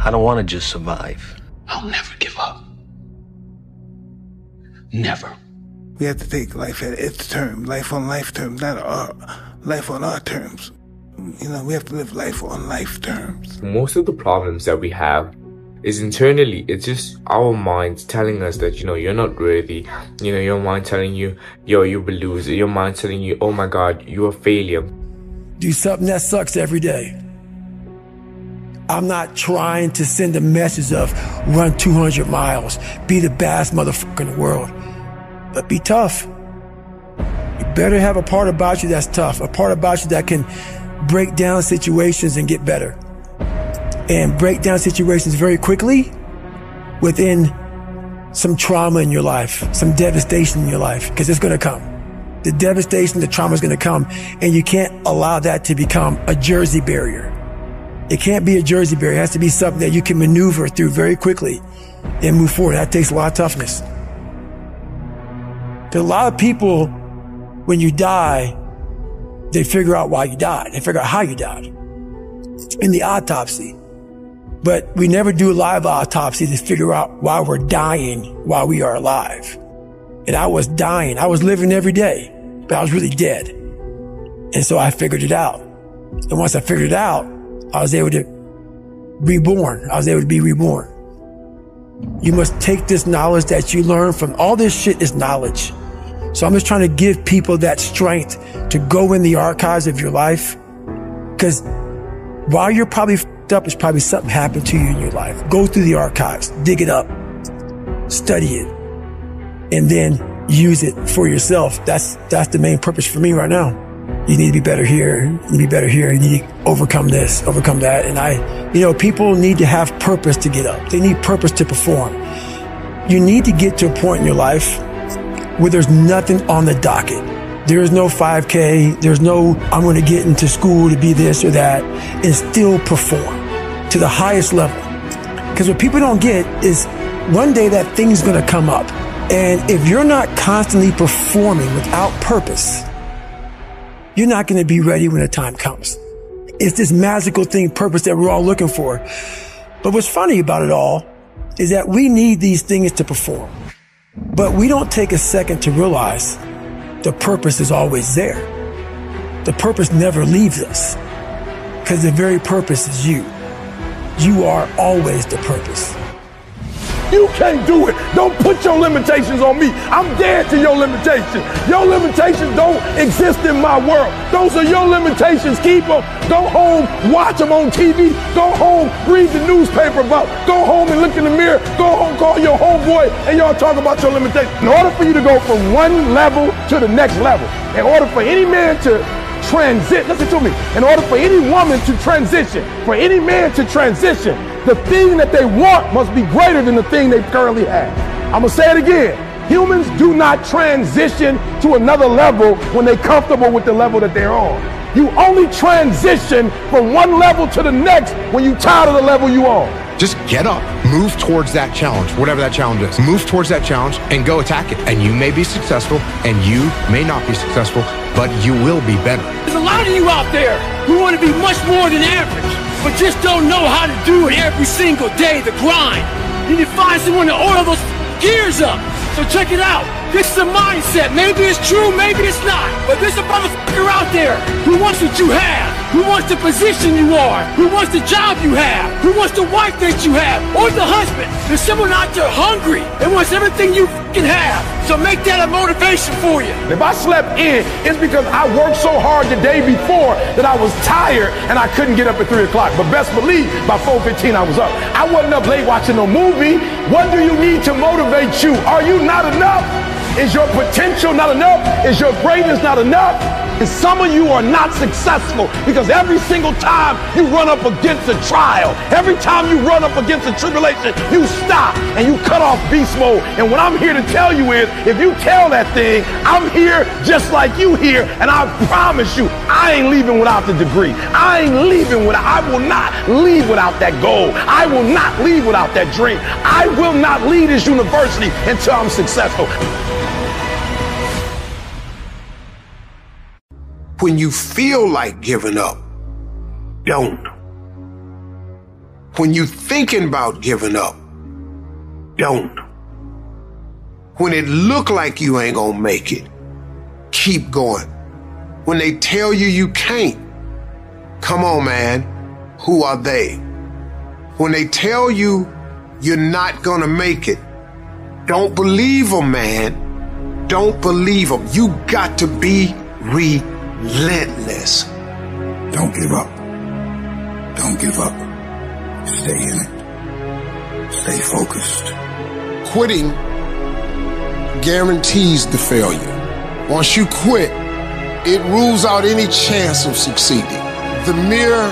I don't want to just survive. I'll never give up. Never. We have to take life at its terms, life on life terms, not life on our terms. You know, we have to live life on life terms. Most of the problems that we have is internally. It's just our minds telling us that, you're not worthy. Your mind telling you, you're a loser. Your mind telling you, oh my God, you're a failure. Do something that sucks every day. I'm not trying to send a message of run 200 miles, be the baddest motherfucker in the world, but be tough. You better have a part about you that's tough, a part about you that can break down situations and get better. And break down situations very quickly within some trauma in your life, some devastation in your life, because it's going to come. The devastation, the trauma is going to come, and you can't allow that to become a Jersey barrier. It can't be a Jersey barrier. It has to be something that you can maneuver through very quickly and move forward. That takes a lot of toughness. There's a lot of people, when you die, they figure out why you died. They figure out how you died in the autopsy. But we never do a live autopsy to figure out why we're dying while we are alive. And I was dying. I was living every day, but I was really dead. And so I figured it out. And once I figured it out, I was able to reborn. I was able to be reborn. You must take this knowledge that you learn from all this shit is knowledge. So I'm just trying to give people that strength to go in the archives of your life. Because while you're probably f***ed up, it's probably something happened to you in your life. Go through the archives, dig it up, study it, and then use it for yourself. That's the main purpose for me right now. You need to be better here. You need to be better here. You need to overcome this, overcome that. And people need to have purpose to get up. They need purpose to perform. You need to get to a point in your life where there's nothing on the docket. There is no 5K. There's no, I'm going to get into school to be this or that, and still perform to the highest level. Because what people don't get is one day that thing's going to come up. And if you're not constantly performing without purpose, you're not going to be ready when the time comes. It's this magical thing, purpose, that we're all looking for. But what's funny about it all is that we need these things to perform. But we don't take a second to realize the purpose is always there. The purpose never leaves us, because the very purpose is you. You are always the purpose. You can't do it. Don't put your limitations on me. I'm dead to your limitations. Your limitations don't exist in my world. Those are your limitations. Keep them. Go home, watch them on TV. Go home, read the newspaper about. Go home and look in the mirror. Go home, call your homeboy, and y'all talk about your limitations. In order for you to go from one level to the next level, in order for any man to transit, listen to me, in order for any woman to transition, for any man to transition, the thing that they want must be greater than the thing they currently have. I'm gonna say it again. Humans do not transition to another level when they're comfortable with the level that they're on. You only transition from one level to the next when you're tired of the level you on. Just get up, move towards that challenge, whatever that challenge is. Move towards that challenge and go attack it. And you may be successful and you may not be successful, but you will be better. There's a lot of you out there who want to be much more than average, but just don't know how to do it every single day, the grind. You need to find someone to oil those gears up. So check it out. This is a mindset. Maybe it's true, maybe it's not. But there's a motherfucker out there who wants what you have, who wants the position you are, who wants the job you have, who wants the wife that you have, or the husband. There's someone out there hungry and wants everything you fucking have. So make that a motivation for you. If I slept in, it's because I worked so hard the day before that I was tired and I couldn't get up at 3 o'clock. But best believe, by 4:15 I was up. I wasn't up late watching no movie. What do you need to motivate you? Are you not enough? Is your potential not enough? Is your greatness not enough? And some of you are not successful because every single time you run up against a trial, every time you run up against a tribulation, you stop and you cut off beast mode. And what I'm here to tell you is, if you tell that thing, I'm here just like you here, and I promise you, I ain't leaving without the degree. I will not leave without that goal. I will not leave without that dream. I will not leave this university until I'm successful. When you feel like giving up, don't. When you're thinking about giving up, don't. When it look like you ain't gonna make it, keep going. When they tell you you can't, come on, man, who are they? When they tell you you're not gonna make it, don't believe them, man. Don't believe them. You got to be relentless. Don't give up. Don't give up. Stay in it. Stay focused. Quitting guarantees the failure. Once you quit, it rules out any chance of succeeding. The mere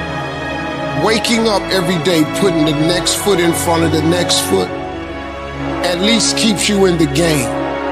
waking up every day, putting the next foot in front of the next foot, at least keeps you in the game.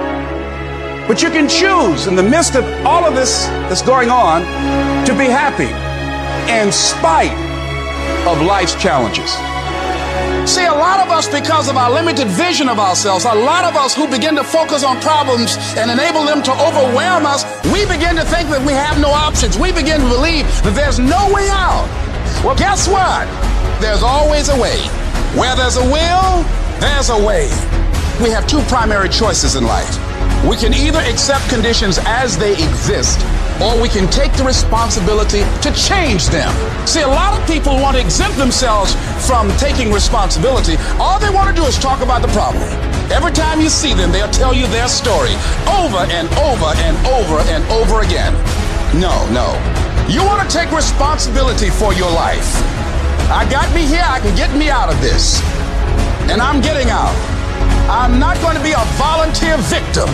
But you can choose in the midst of all of this that's going on to be happy in spite of life's challenges. See, a lot of us, because of our limited vision of ourselves, a lot of us who begin to focus on problems and enable them to overwhelm us, we begin to think that we have no options. We begin to believe that there's no way out. Well, guess what? There's always a way. Where there's a will, there's a way. We have two primary choices in life. We can either accept conditions as they exist, or we can take the responsibility to change them. See, a lot of people want to exempt themselves from taking responsibility. All they want to do is talk about the problem. Every time you see them, they'll tell you their story over and over and over and over again. No. You want to take responsibility for your life. I got me here, I can get me out of this. And I'm getting out. I'm not going to be a volunteer victim.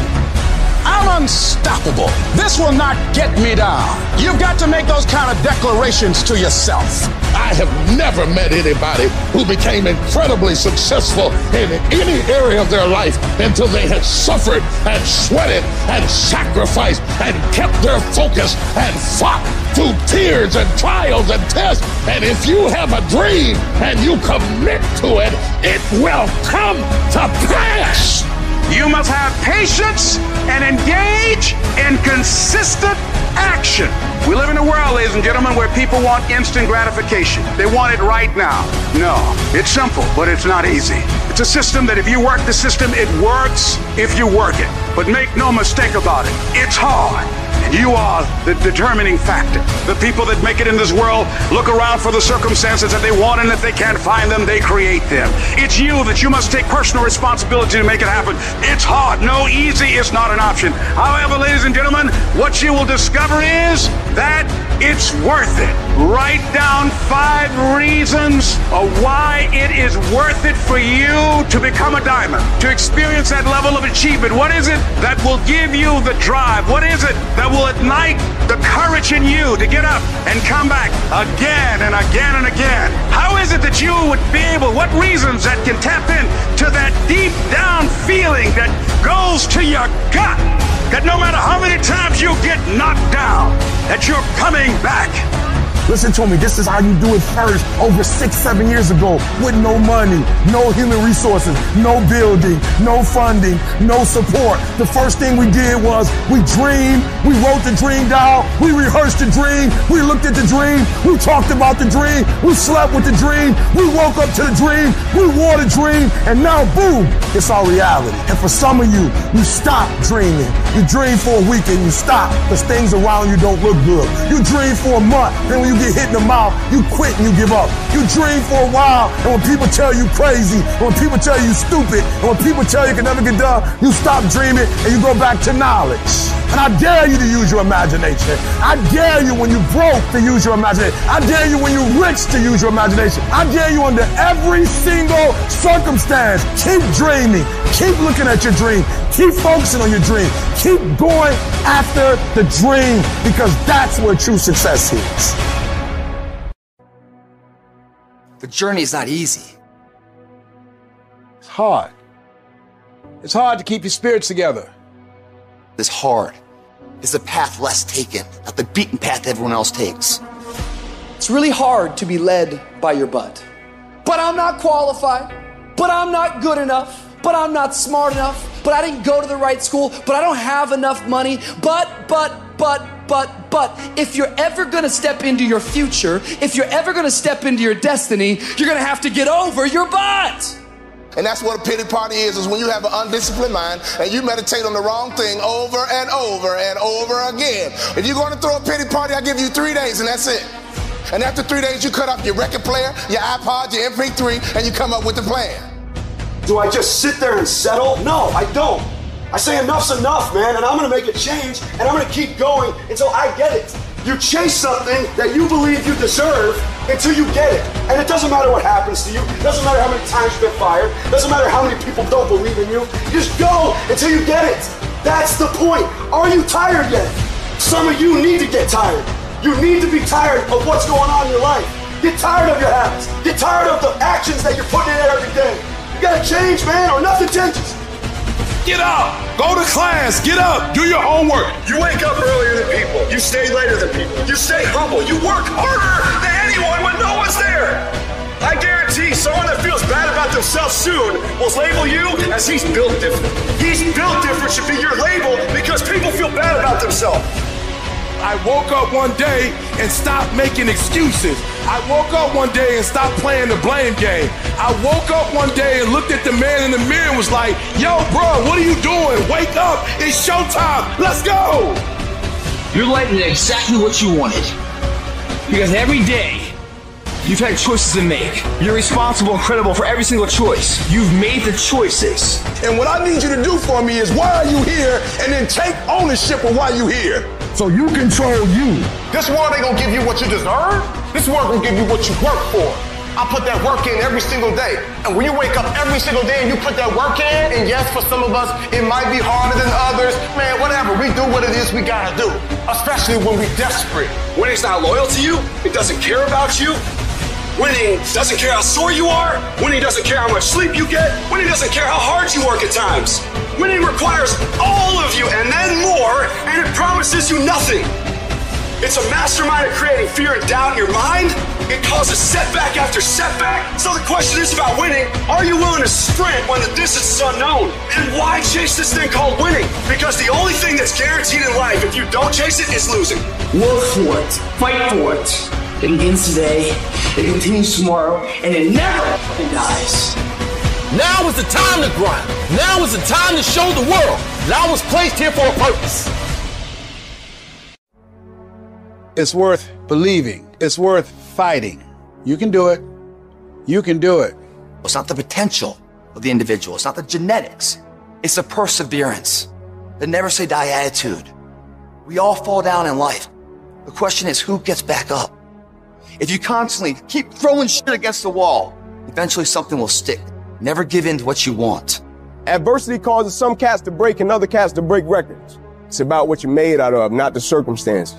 I'm unstoppable. This will not get me down. You've got to make those kind of declarations to yourself. I have never met anybody who became incredibly successful in any area of their life until they had suffered and sweated and sacrificed and kept their focus and fought through tears and trials and tests. And if you have a dream and you commit to it, it will come to pass. You must have patience and engage in consistent action. We live in a world, ladies and gentlemen, where people want instant gratification. They want it right now. No, it's simple, but it's not easy. It's a system that if you work the system, it works if you work it. But make no mistake about it, it's hard. You are the determining factor. The people that make it in this world look around for the circumstances that they want, and if they can't find them, they create them. It's you that you must take personal responsibility to make it happen. It's hard. No, easy is not an option. However, ladies and gentlemen, what you will discover is that it's worth it. Write down 5 reasons of why it is worth it for you to become a diamond, to experience that level of achievement. What is it that will give you the drive? What is it that will ignite the courage in you to get up and come back again and again and again? How is it that you would be able, what reasons that can tap in to that deep down feeling that goes to your gut, that no matter how many times you get knocked down, that you're coming back? Listen to me, this is how you do it first over 6-7 years ago with no money, no human resources, no building, no funding, no support. The first thing we did was we dreamed, we wrote the dream down, we rehearsed the dream, we looked at the dream, we talked about the dream, we slept with the dream, we woke up to the dream, we wore the dream, and now boom, it's our reality. And for some of you, you stop dreaming. You dream for a week and you stop because things around you don't look good. You dream for a month, then when you get hit in the mouth, you quit and you give up. You dream for a while, and when people tell you crazy, and when people tell you stupid, and when people tell you can never get done, you stop dreaming and you go back to knowledge. And I dare you to use your imagination. I dare you when you're broke to use your imagination. I dare you when you're rich to use your imagination. I dare you under every single circumstance. Keep dreaming. Keep looking at your dream. Keep focusing on your dream. Keep going after the dream, because that's where true success is. The journey is not easy. It's hard. It's hard to keep your spirits together. It's hard. It's the path less taken, not the beaten path everyone else takes. It's really hard to be led by your butt. But I'm not qualified. But I'm not good enough. But I'm not smart enough. But I didn't go to the right school. But I don't have enough money. But. if you're ever going to step into your future, if you're ever going to step into your destiny, you're going to have to get over your butt. And that's what a pity party is when you have an undisciplined mind and you meditate on the wrong thing over and over and over again. If you're going to throw a pity party, I give you 3 days and that's it. And after 3 days, you cut up your record player, your iPod, your MP3, and you come up with a plan. Do I just sit there and settle? No, I don't. I say enough's enough, man, and I'm gonna make a change, and I'm gonna keep going until I get it. You chase something that you believe you deserve until you get it. And it doesn't matter what happens to you. It doesn't matter how many times you've been fired. It doesn't matter how many people don't believe in you. You just go until you get it. That's the point. Are you tired yet? Some of you need to get tired. You need to be tired of what's going on in your life. Get tired of your habits. Get tired of the actions that you're putting in every day. You gotta change, man, or nothing changes. Get up, go to class, get up, do your homework. You wake up earlier than people. You stay later than people. You stay humble. You work harder than anyone when no one's there. I guarantee someone that feels bad about themselves soon will label you as he's built different. He's built different should be your label because people feel bad about themselves. I woke up one day and stopped making excuses. I woke up one day and stopped playing the blame game. I woke up one day and looked at the man in the mirror and was like, yo, bro, what are you doing? Wake up, it's showtime, let's go. Your life is exactly what you wanted. Because every day, you've had choices to make. You're responsible and credible for every single choice. You've made the choices. And what I need you to do for me is, why are you here? And then take ownership of why you're here. So you control you. This world ain't gonna give you what you deserve. This world gonna give you what you work for. I put that work in every single day. And when you wake up every single day and you put that work in, and yes, for some of us, it might be harder than others. Man, whatever, we do what it is we gotta do. Especially when we're desperate. Winning's not loyal to you. It doesn't care about you. Winning doesn't care how sore you are. Winning doesn't care how much sleep you get. Winning doesn't care how hard you work at times. Winning requires all of you and then more, and it promises you nothing. It's a mastermind of creating fear and doubt in your mind. It causes setback after setback. So the question is about winning. Are you willing to sprint when the distance is unknown? And why chase this thing called winning? Because the only thing that's guaranteed in life, if you don't chase it, is losing. Work for it. Fight for it. It begins today, it continues tomorrow, and it never dies. Now is the time to grind. Now is the time to show the world that I was placed here for a purpose. It's worth believing. It's worth fighting. You can do it. You can do it. It's not the potential of the individual. It's not the genetics. It's the perseverance, the never say die attitude. We all fall down in life. The question is, who gets back up? If you constantly keep throwing shit against the wall, eventually something will stick. Never give in to what you want. Adversity causes some cats to break and other cats to break records. It's about what you're made out of, not the circumstances.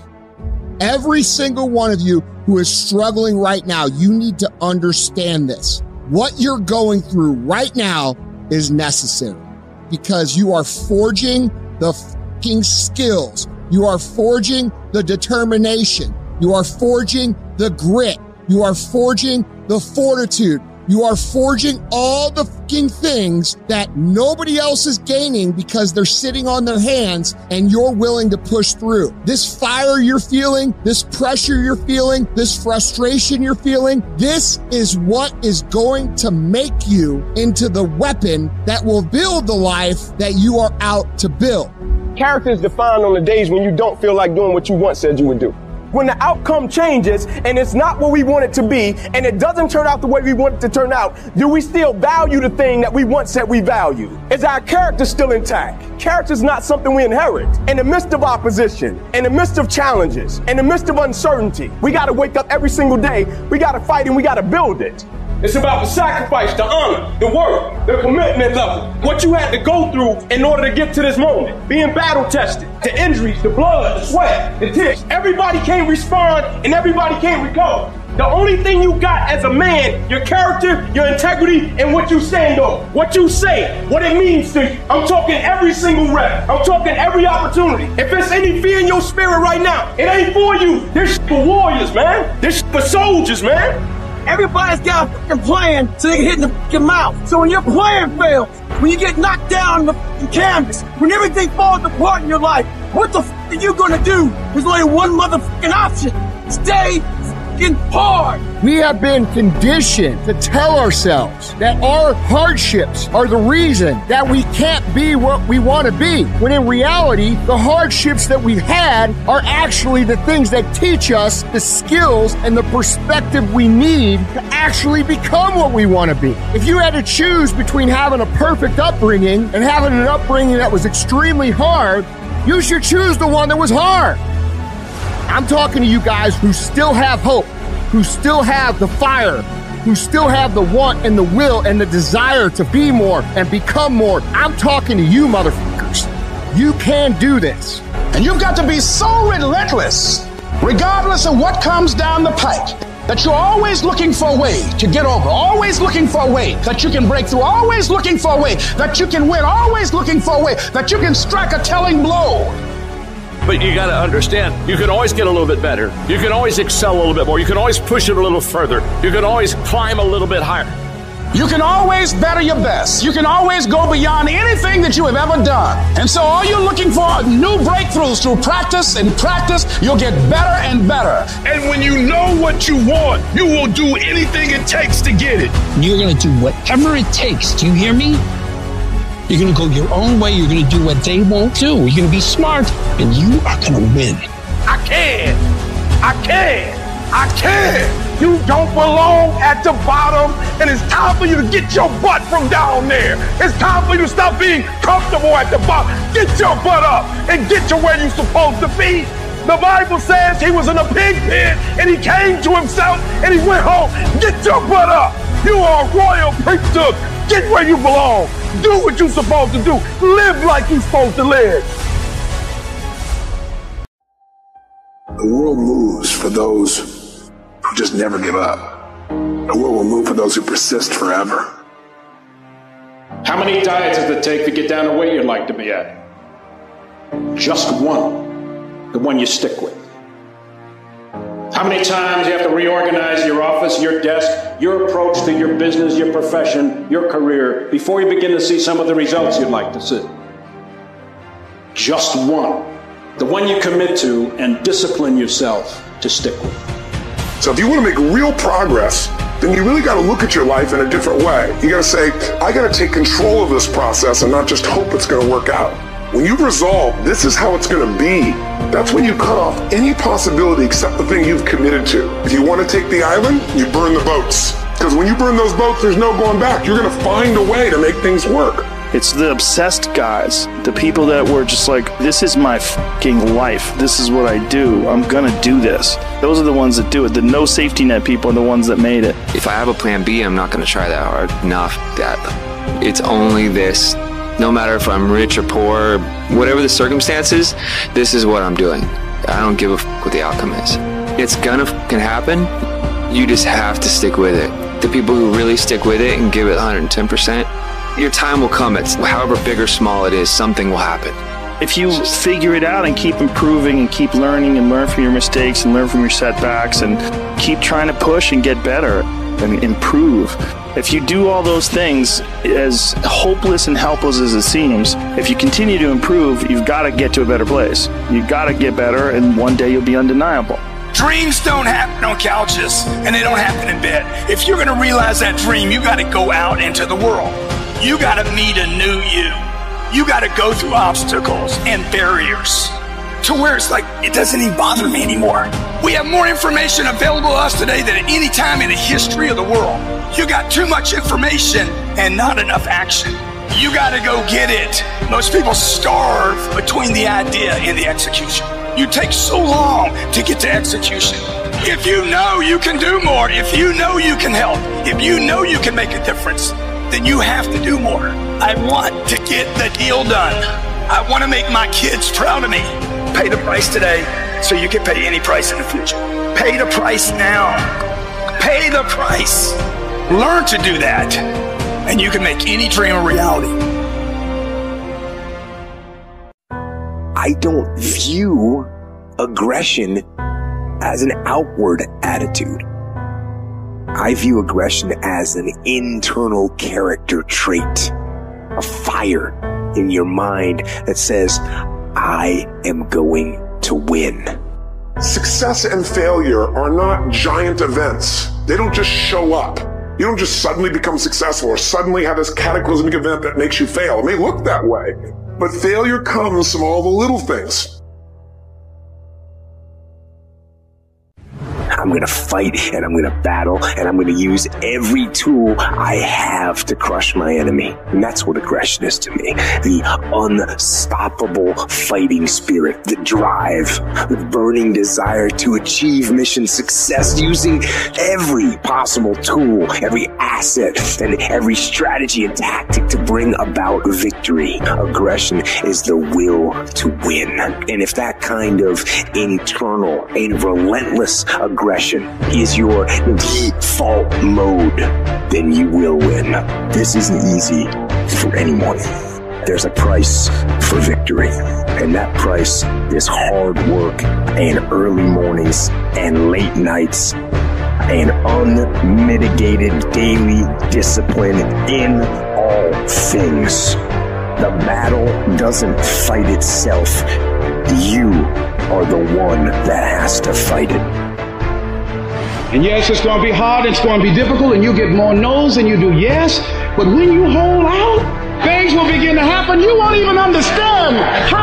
Every single one of you who is struggling right now, you need to understand this. What you're going through right now is necessary because you are forging the fucking skills. You are forging the determination. You are forging the grit. You are forging the fortitude. You are forging all the fucking things that nobody else is gaining because they're sitting on their hands and you're willing to push through. This fire you're feeling, this pressure you're feeling, this frustration you're feeling, this is what is going to make you into the weapon that will build the life that you are out to build. Character is defined on the days when you don't feel like doing what you once said you would do. When the outcome changes and it's not what we want it to be and it doesn't turn out the way we want it to turn out, do we still value the thing that we once said we value? Is our character still intact? Character is not something we inherit. In the midst of opposition, in the midst of challenges, in the midst of uncertainty, we got to wake up every single day. We got to fight and we got to build it. It's about the sacrifice, the honor, the work, the commitment level, what you had to go through in order to get to this moment. Being battle tested, the injuries, the blood, the sweat, the tears. Everybody can't respond and everybody can't recover. The only thing you got as a man, your character, your integrity, and what you stand on. What you say, what it means to you. I'm talking every single rep. I'm talking every opportunity. If there's any fear in your spirit right now, it ain't for you. This for warriors, man. This for soldiers, man. Everybody's got a fucking plan so they can hit in the fucking mouth. So when your plan fails, when you get knocked down on the fucking canvas, when everything falls apart in your life, what the f*** are you gonna do? There's only one motherfucking option. Stay f***ing hard. We have been conditioned to tell ourselves that our hardships are the reason that we can't be what we want to be, when in reality, the hardships that we've had are actually the things that teach us the skills and the perspective we need to actually become what we want to be. If you had to choose between having a perfect upbringing and having an upbringing that was extremely hard, you should choose the one that was hard. I'm talking to you guys who still have hope, who still have the fire, who still have the want and the will and the desire to be more and become more. I'm talking to you, motherfuckers. You can do this. And you've got to be so relentless, regardless of what comes down the pike, that you're always looking for a way to get over, always looking for a way that you can break through, always looking for a way that you can win, always looking for a way that you can strike a telling blow. But you got to understand, you can always get a little bit better. You can always excel a little bit more. You can always push it a little further. You can always climb a little bit higher. You can always better your best. You can always go beyond anything that you have ever done. And so all you're looking for are new breakthroughs through practice and practice. You'll get better and better. And when you know what you want, you will do anything it takes to get it. You're going to do whatever it takes. Do you hear me? You're going to go your own way. You're going to do what they won't do. You're going to be smart, and you are going to win. I can. You don't belong at the bottom, and it's time for you to get your butt from down there. It's time for you to stop being comfortable at the bottom. Get your butt up and get to where you're supposed to be. The Bible says he was in a pig pit, and he came to himself, and he went home. Get your butt up. You are a royal priesthood. Get where you belong. Do what you're supposed to do. Live like you're supposed to live. The world moves for those who just never give up. The world will move for those who persist forever. How many diets does it take to get down to where you'd like to be at? Just one. The one you stick with. How many times you have to reorganize your office, your desk, your approach to your business, your profession, your career, before you begin to see some of the results you'd like to see? Just one. The one you commit to and discipline yourself to stick with. So if you want to make real progress, then you really got to look at your life in a different way. You got to say, I got to take control of this process and not just hope it's going to work out. When you resolve, this is how it's going to be, that's when you cut off any possibility except the thing you've committed to. If you want to take the island, you burn the boats. Because when you burn those boats, there's no going back. You're going to find a way to make things work. It's the obsessed guys, the people that were just like, this is my fucking life. This is what I do. I'm going to do this. Those are the ones that do it. The no safety net people are the ones that made it. If I have a plan B, I'm not going to try that hard. Enough that it's only this. No matter if I'm rich or poor, whatever the circumstances, this is what I'm doing. I don't give a fuck what the outcome is. It's gonna fucking happen. You just have to stick with it. The people who really stick with it and give it 110%, your time will come. It's however big or small it is, something will happen. If you figure it out and keep improving and keep learning and learn from your mistakes and learn from your setbacks and keep trying to push and get better and improve. If you do all those things, as hopeless and helpless as it seems, if you continue to improve, you've got to get to a better place. You've got to get better, and one day you'll be undeniable. Dreams don't happen on couches, and they don't happen in bed. If you're going to realize that dream, you got to go out into the world. You got to meet a new you. You got to go through obstacles and barriers to where it's like, it doesn't even bother me anymore. We have more information available to us today than at any time in the history of the world. You got too much information and not enough action. You got to go get it. Most people starve between the idea and the execution. You take so long to get to execution. If you know you can do more, if you know you can help, if you know you can make a difference, then you have to do more. I want to get the deal done. I want to make my kids proud of me. Pay the price today so you can pay any price in the future. Pay the price now. Pay the price. Learn to do that, and you can make any dream a reality. I don't view aggression as an outward attitude. I view aggression as an internal character trait, a fire in your mind that says, I am going to win. Success and failure are not giant events. They don't just show up. You don't just suddenly become successful or suddenly have this cataclysmic event that makes you fail. It may look that way, but failure comes from all the little things. I'm going to fight and I'm going to battle and I'm going to use every tool I have to crush my enemy. And that's what aggression is to me. The unstoppable fighting spirit, the drive, the burning desire to achieve mission success using every possible tool, every asset, and every strategy and tactic to bring about victory. Aggression is the will to win. And if that kind of internal and relentless aggression is your default mode, then you will win. This isn't easy for anyone. There's a price for victory, and that price is hard work and early mornings and late nights and unmitigated daily discipline in all things. The battle doesn't fight itself. You are the one that has to fight it. And yes, it's going to be hard, it's going to be difficult, and you get more no's than you do yes. But when you hold out, things will begin to happen. You won't even understand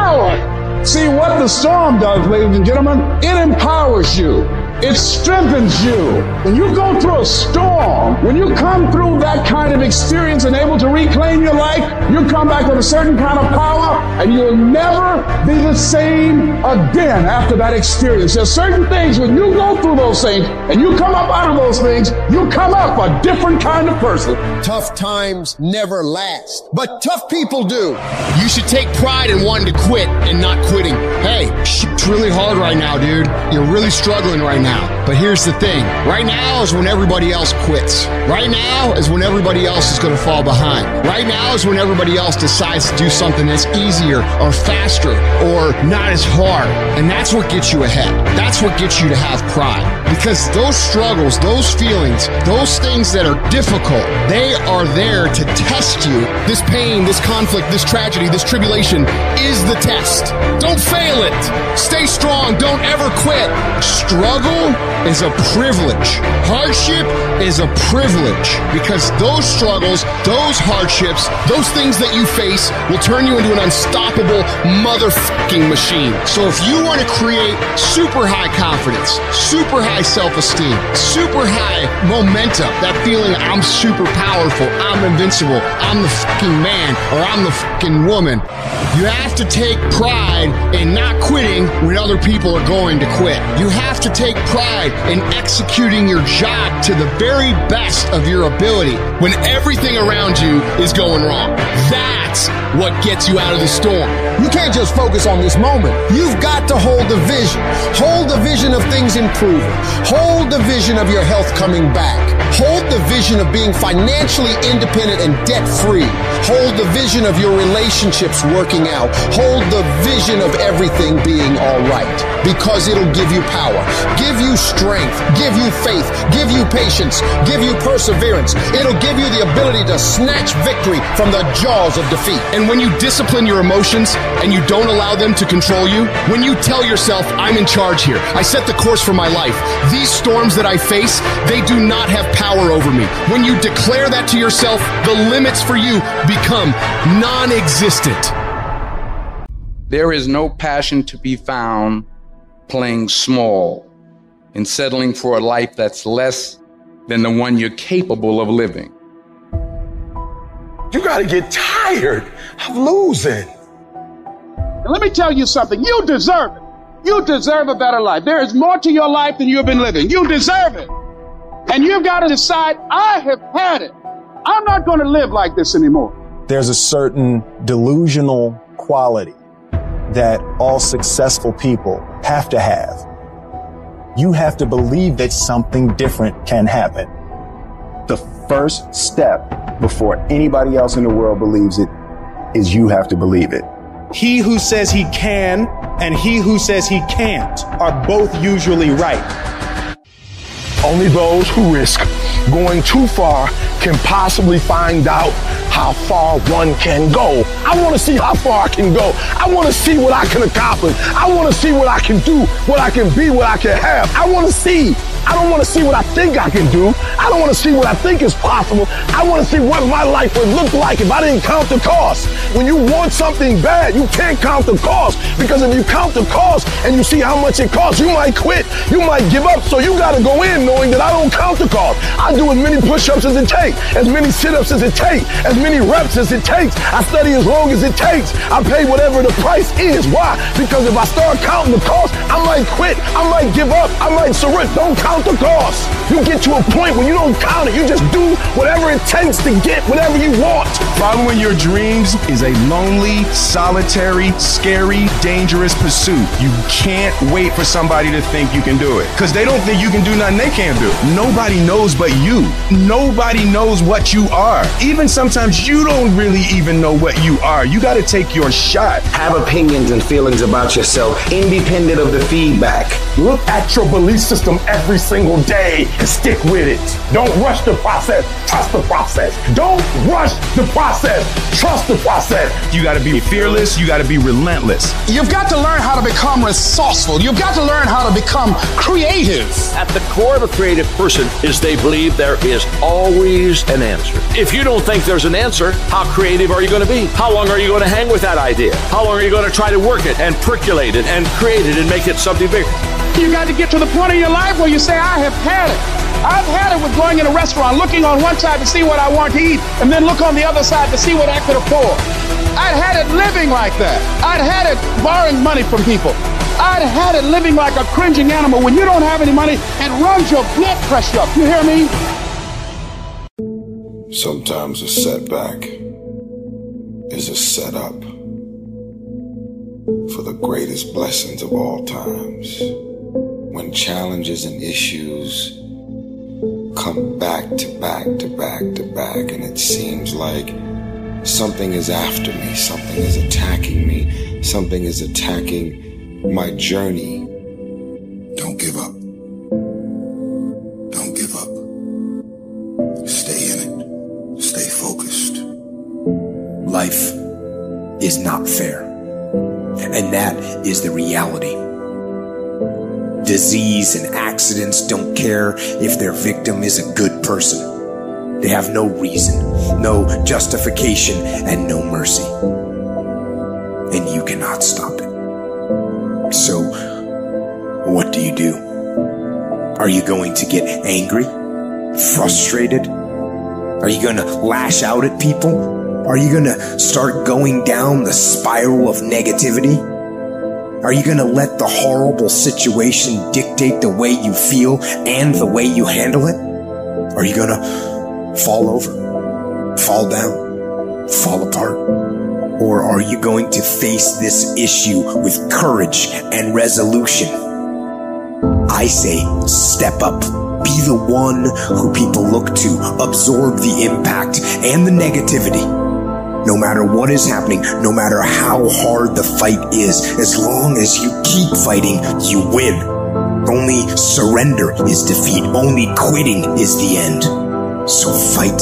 how. See, what the storm does, ladies and gentlemen, it empowers you. It strengthens you. When you go through a storm, when you come through that kind of experience and able to reclaim your life, you come back with a certain kind of power, and you'll never be the same again after that experience. There's certain things, when you go through those things and you come up out of those things, you come up a different kind of person. Tough times never last, but tough people do. You should take pride in wanting to quit and not quitting. Hey, it's really hard right now, dude. You're really struggling right now. But here's the thing. Right now is when everybody else quits. Right now is when everybody else is going to fall behind. Right now is when everybody else decides to do something that's easier or faster or not as hard. And that's what gets you ahead. That's what gets you to have pride. Because those struggles, those feelings, those things that are difficult, they are there to test you. This pain, this conflict, this tragedy, this tribulation is the test. Don't fail it. Stay strong. Don't ever quit. Struggle is a privilege. Hardship is a privilege, because those struggles, those hardships, those things that you face will turn you into an unstoppable motherfucking machine. So if you want to create super high confidence, super high self-esteem, super high momentum, that feeling I'm super powerful, I'm invincible, I'm the fucking man, or I'm the fucking woman, you have to take pride in not quitting when other people are going to quit. You have to take pride in executing your job to the very best of your ability when everything around you is going wrong. That's what gets you out of the storm. You can't just focus on this moment. You've got to hold the vision. Hold the vision of things improving. Hold the vision of your health coming back. Hold the vision of being financially independent and debt-free. Hold the vision of your relationships working out. Hold the vision of everything being all right, because it'll give you power, give you strength, give you faith, give you patience, give you perseverance. It'll give you the ability to snatch victory from the jaws of defeat. And when you discipline your emotions and you don't allow them to control you, when you tell yourself, I'm in charge here, I set the course for my life, these storms that I face, they do not have power over me. When you declare that to yourself, the limits for you become non-existent. There is no passion to be found playing small and settling for a life that's less than the one you're capable of living. You gotta get tired of losing. And let me tell you something. You deserve it. You deserve a better life. There is more to your life than you've been living. You deserve it. And you've got to decide, I have had it. I'm not going to live like this anymore. There's a certain delusional quality that all successful people have to have. You have to believe that something different can happen. The first step before anybody else in the world believes it is you have to believe it. He who says he can and he who says he can't are both usually right. Only those who risk going too far can possibly find out how far one can go. I want to see how far I can go. I want to see what I can accomplish. I want to see what I can do, what I can be, what I can have. I want to see. I don't want to see what I think I can do. I don't want to see what I think is possible. I want to see what my life would look like if I didn't count the cost. When you want something bad, you can't count the cost, because if you count the cost and you see how much it costs, you might quit. You might give up. So you got to go in knowing that I don't count the cost. I do as many push-ups as it takes, as many sit-ups as it takes, as many reps as it takes. I study as long as it takes. I pay whatever the price is. Why? Because if I start counting the cost, I might quit. I might give up. I might surrender. Don't count the cost. You get to a point where you don't count it. You just do whatever it takes to get whatever you want. Following your dreams is a lonely, solitary, scary, dangerous pursuit. You can't wait for somebody to think you can do it, because they don't think you can do nothing they can't do. Nobody knows but you. Nobody knows what you are. Even sometimes you don't really even know what you are. You got to take your shot. Have opinions and feelings about yourself, independent of the feedback. Look at your belief system every single day and stick with it. Don't rush the process. Trust the process. Don't rush the process. Trust the process. You got to be fearless. You got to be relentless. You've got to learn how to become resourceful. You've got to learn how to become creative. At the core of a creative person is they believe there is always an answer. If you don't think there's an answer, how creative are you going to be? How long are you going to hang with that idea? How long are you going to try to work it and percolate it and create it and make it something bigger? You got to get to the point in your life where you say, I have had it. I've had it with going in a restaurant, looking on one side to see what I want to eat, and then look on the other side to see what I could afford. I'd had it living like that. I'd had it borrowing money from people. I'd had it living like a cringing animal when you don't have any money and runs your blood pressure up. You hear me? Sometimes a setback is a setup for the greatest blessings of all times. When challenges and issues come back to back to back to back, and it seems like something is after me, something is attacking me, something is attacking my journey. Don't give up. Don't give up. Stay in it. Stay focused. Life is not fair, and that is the reality. Disease and accidents don't care if their victim is a good person. They have no reason, no justification, and no mercy. And you cannot stop it. So, what do you do? Are you going to get angry? Frustrated? Are you going to lash out at people? Are you going to start going down the spiral of negativity? Are you going to let the horrible situation dictate the way you feel and the way you handle it? Are you going to fall over, fall down, fall apart? Or are you going to face this issue with courage and resolution? I say step up. Be the one who people look to. Absorb the impact and the negativity. No matter what is happening, no matter how hard the fight is, as long as you keep fighting, you win. Only surrender is defeat. Only quitting is the end. So fight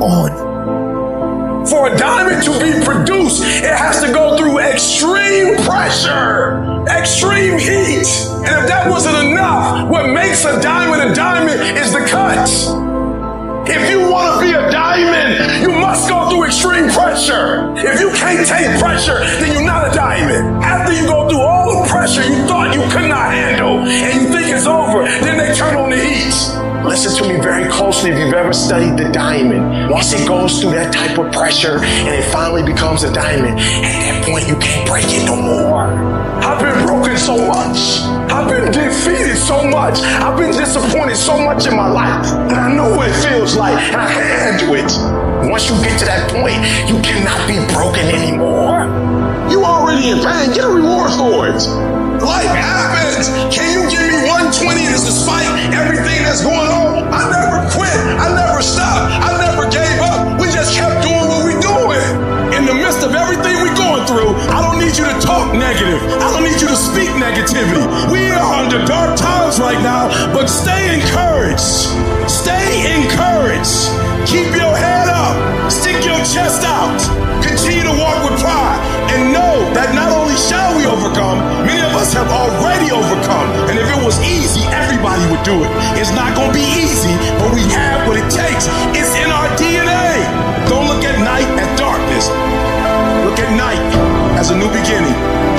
on. For a diamond to be produced, it has to go through extreme pressure, extreme heat. And if that wasn't enough, what makes a diamond is the cuts. If you want to be a diamond, you must go through extreme pressure. If you can't take pressure, then you're not a diamond. After you go through all the pressure you thought you could not handle, and you think it's over, then they turn on the heat. Listen to me very closely if you've ever studied the diamond. Once it goes through that type of pressure and it finally becomes a diamond, at that point you can't break it no more. I've been broken so much. I've been defeated so much. I've been disappointed so much in my life. And I know what it feels like, and I can handle it. Once you get to that point, you cannot be broken anymore. You already in pain. Get a reward for it. Life happens. Can you give me 120 despite everything that's going on? I never quit. I never stopped. I never gave up. We just kept doing what we're doing. In the midst of everything we're going through, I don't need you to talk negative. I don't need you to speak negativity. We are under dark times right now, but stay encouraged. Stay encouraged. Keep your head up. Stick your chest out. Continue to walk with pride. And know that not only shall we overcome, many of us have already overcome. And if it was easy, everybody would do it. It's not going to be easy, but we have what it takes. It's in our DNA. Don't look at night as darkness. Look at night as a new beginning.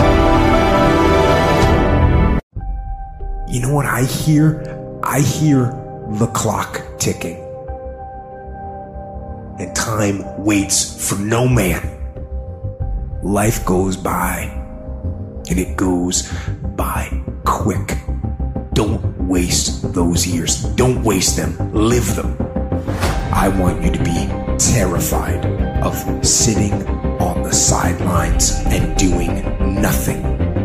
You know what I hear? I hear the clock ticking. And time waits for no man. Life goes by, and it goes by quick. Don't waste those years. Don't waste them. Live them. I want you to be terrified of sitting on the sidelines and doing nothing.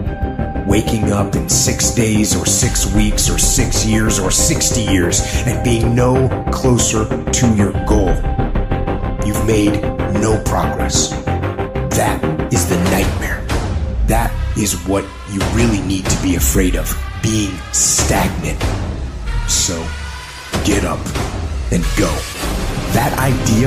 Waking up in 6 days or 6 weeks or 6 years or 60 years and being no closer to your goal. You've made no progress. That is the nightmare. That is what you really need to be afraid of, being stagnant. So, get up and go. That idea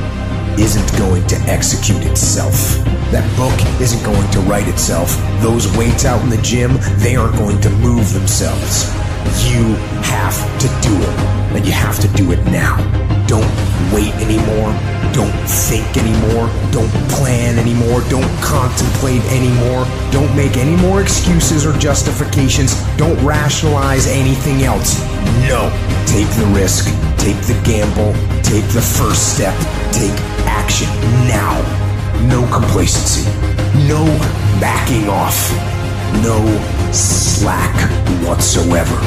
isn't going to execute itself. That book isn't going to write itself. Those weights out in the gym, they aren't going to move themselves. You have to do it, and you have to do it now. Don't wait anymore. Don't think anymore. Don't plan anymore. Don't contemplate anymore. Don't make any more excuses or justifications. Don't rationalize anything else. No. Take the risk. Take the gamble. Take the first step. Take action now. No complacency. No backing off. No slack whatsoever.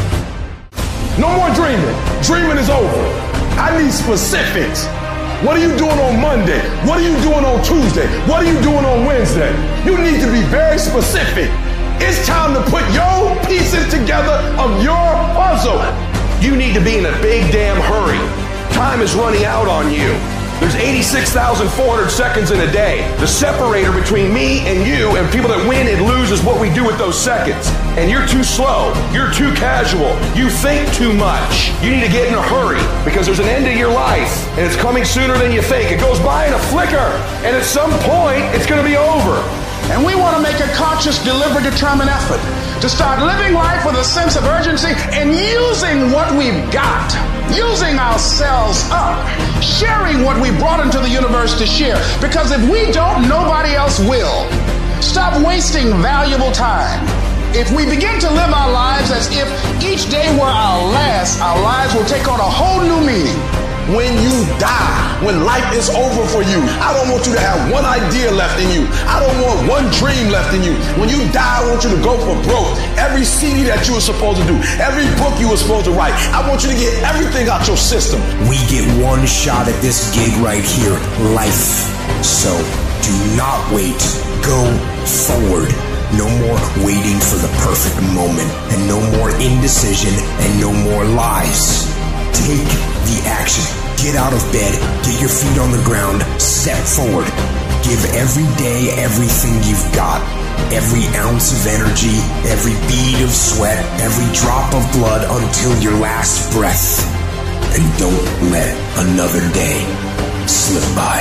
No more dreaming. Dreaming is over. I need specifics. What are you doing on Monday? What are you doing on Tuesday? What are you doing on Wednesday? You need to be very specific. It's time to put your pieces together of your puzzle. You need to be in a big damn hurry. Time is running out on you. There's 86,400 seconds in a day. The separator between me and you and people that win and lose is what we do with those seconds. And you're too slow. You're too casual. You think too much. You need to get in a hurry because there's an end to your life and it's coming sooner than you think. It goes by in a flicker and at some point it's going to be over. And we want to make a conscious, deliberate, determined effort to start living life with a sense of urgency and using what we've got, using ourselves up, sharing what we brought into the universe to share. Because if we don't, nobody else will. Stop wasting valuable time. If we begin to live our lives as if each day were our last, our lives will take on a whole new meaning. When you die, when life is over for you, I don't want you to have one idea left in you. I don't want one dream left in you. When you die, I want you to go for broke. Every CD that you were supposed to do, every book you were supposed to write, I want you to get everything out your system. We get one shot at this gig right here, life. So do not wait. Go forward. No more waiting for the perfect moment, and no more indecision, and no more lies. Take the action. Get out of bed. Get your feet on the ground. Step forward. Give every day everything you've got. Every ounce of energy, every bead of sweat, every drop of blood until your last breath. And don't let another day slip by.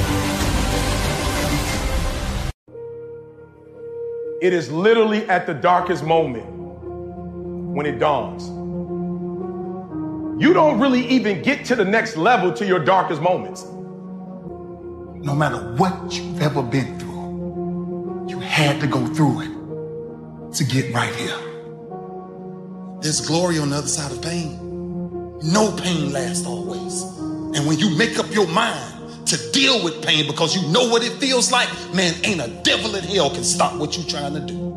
It is literally at the darkest moment when it dawns. You don't really even get to the next level to your darkest moments. No matter what you've ever been through, you had to go through it to get right here. There's glory on the other side of pain. No pain lasts always. And when you make up your mind to deal with pain because you know what it feels like, man, ain't a devil in hell can stop what you're trying to do.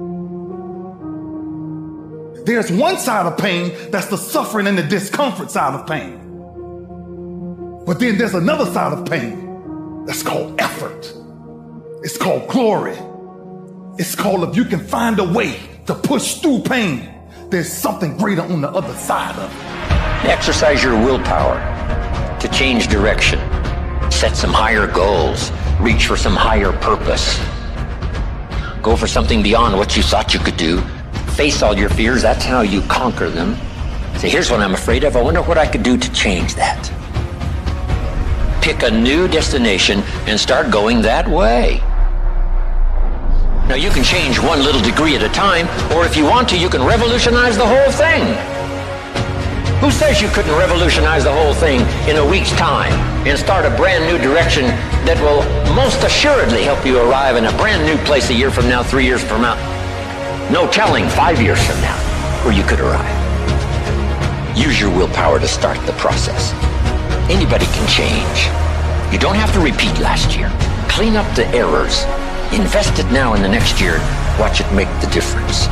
There's one side of pain that's the suffering and the discomfort side of pain. But then there's another side of pain that's called effort. It's called glory. It's called if you can find a way to push through pain, there's something greater on the other side of it. Exercise your willpower to change direction. Set some higher goals. Reach for some higher purpose. Go for something beyond what you thought you could do. Face all your fears, that's how you conquer them. So here's what I'm afraid of. I wonder what I could do to change that. Pick a new destination and start going that way. Now you can change one little degree at a time, or if you want to, you can revolutionize the whole thing. Who says you couldn't revolutionize the whole thing in a week's time and start a brand new direction that will most assuredly help you arrive in a brand new place a year from now, 3 years from now? No telling 5 years from now where you could arrive. Use your willpower to start the process. Anybody can change. You don't have to repeat last year. Clean up the errors. Invest it now in the next year. Watch it make the difference.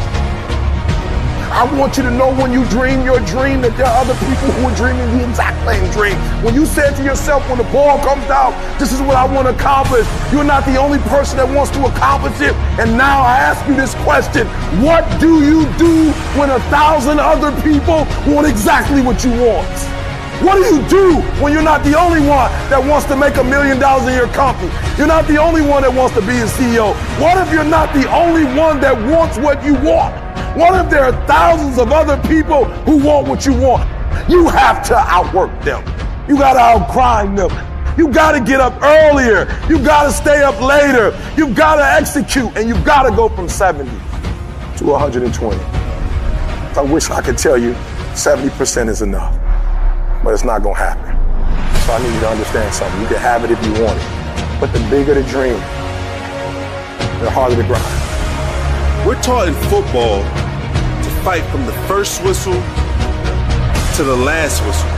I want you to know when you dream your dream that there are other people who are dreaming the exact same dream. When you said to yourself, when the ball comes out, this is what I want to accomplish, you're not the only person that wants to accomplish it. And now I ask you this question: what do you do when 1,000 other people want exactly what you want? What do you do when you're not the only one that wants to make $1 million in your company? You're not the only one that wants to be a CEO. What if you're not the only one that wants what you want? What if there are thousands of other people who want what you want? You have to outwork them. You got to outgrind them. You got to get up earlier. You got to stay up later. You got to execute, and you got to go from 70 to 120. I wish I could tell you 70% is enough, but it's not going to happen. So I need you to understand something. You can have it if you want it, but the bigger the dream, the harder the grind. We're taught in football to fight from the first whistle to the last whistle.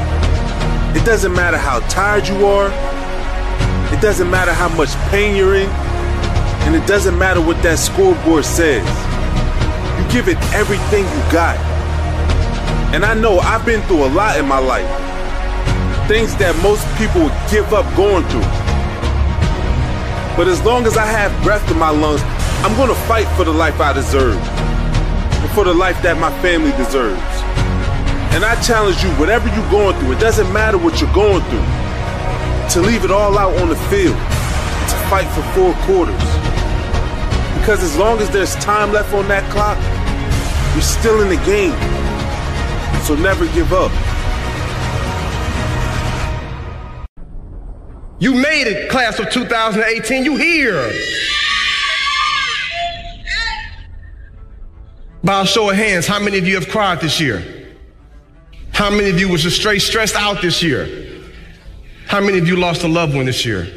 It doesn't matter how tired you are. It doesn't matter how much pain you're in. And it doesn't matter what that scoreboard says. You give it everything you got. And I know I've been through a lot in my life. Things that most people would give up going through. But as long as I have breath in my lungs, I'm gonna fight for the life I deserve, and for the life that my family deserves. And I challenge you, whatever you're going through, it doesn't matter what you're going through, to leave it all out on the field, to fight for 4 quarters. Because as long as there's time left on that clock, you're still in the game. So never give up. You made it, class of 2018. You here. By a show of hands, how many of you have cried this year? How many of you was just straight stressed out this year? How many of you lost a loved one this year?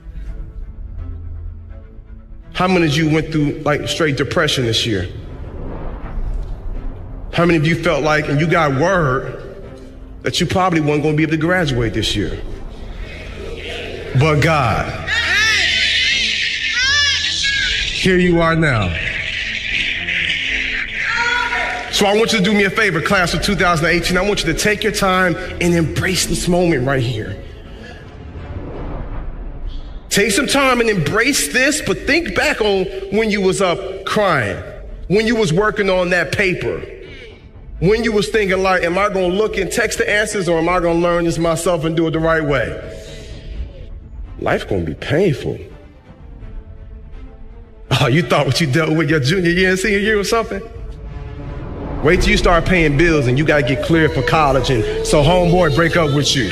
How many of you went through like straight depression this year? How many of you felt like, and you got word that you probably weren't going to be able to graduate this year? But God, here you are now. So I want you to do me a favor, class of 2018. I want you to take your time and embrace this moment right here. Take some time and embrace this, but think back on when you was up crying, when you was working on that paper, when you was thinking like, am I going to look and text the answers, or am I going to learn this myself and do it the right way? Life's going to be painful. Oh, you thought what you dealt with your junior year and senior year was something? Wait till you start paying bills and you got to get cleared for college, and so homeboy break up with you.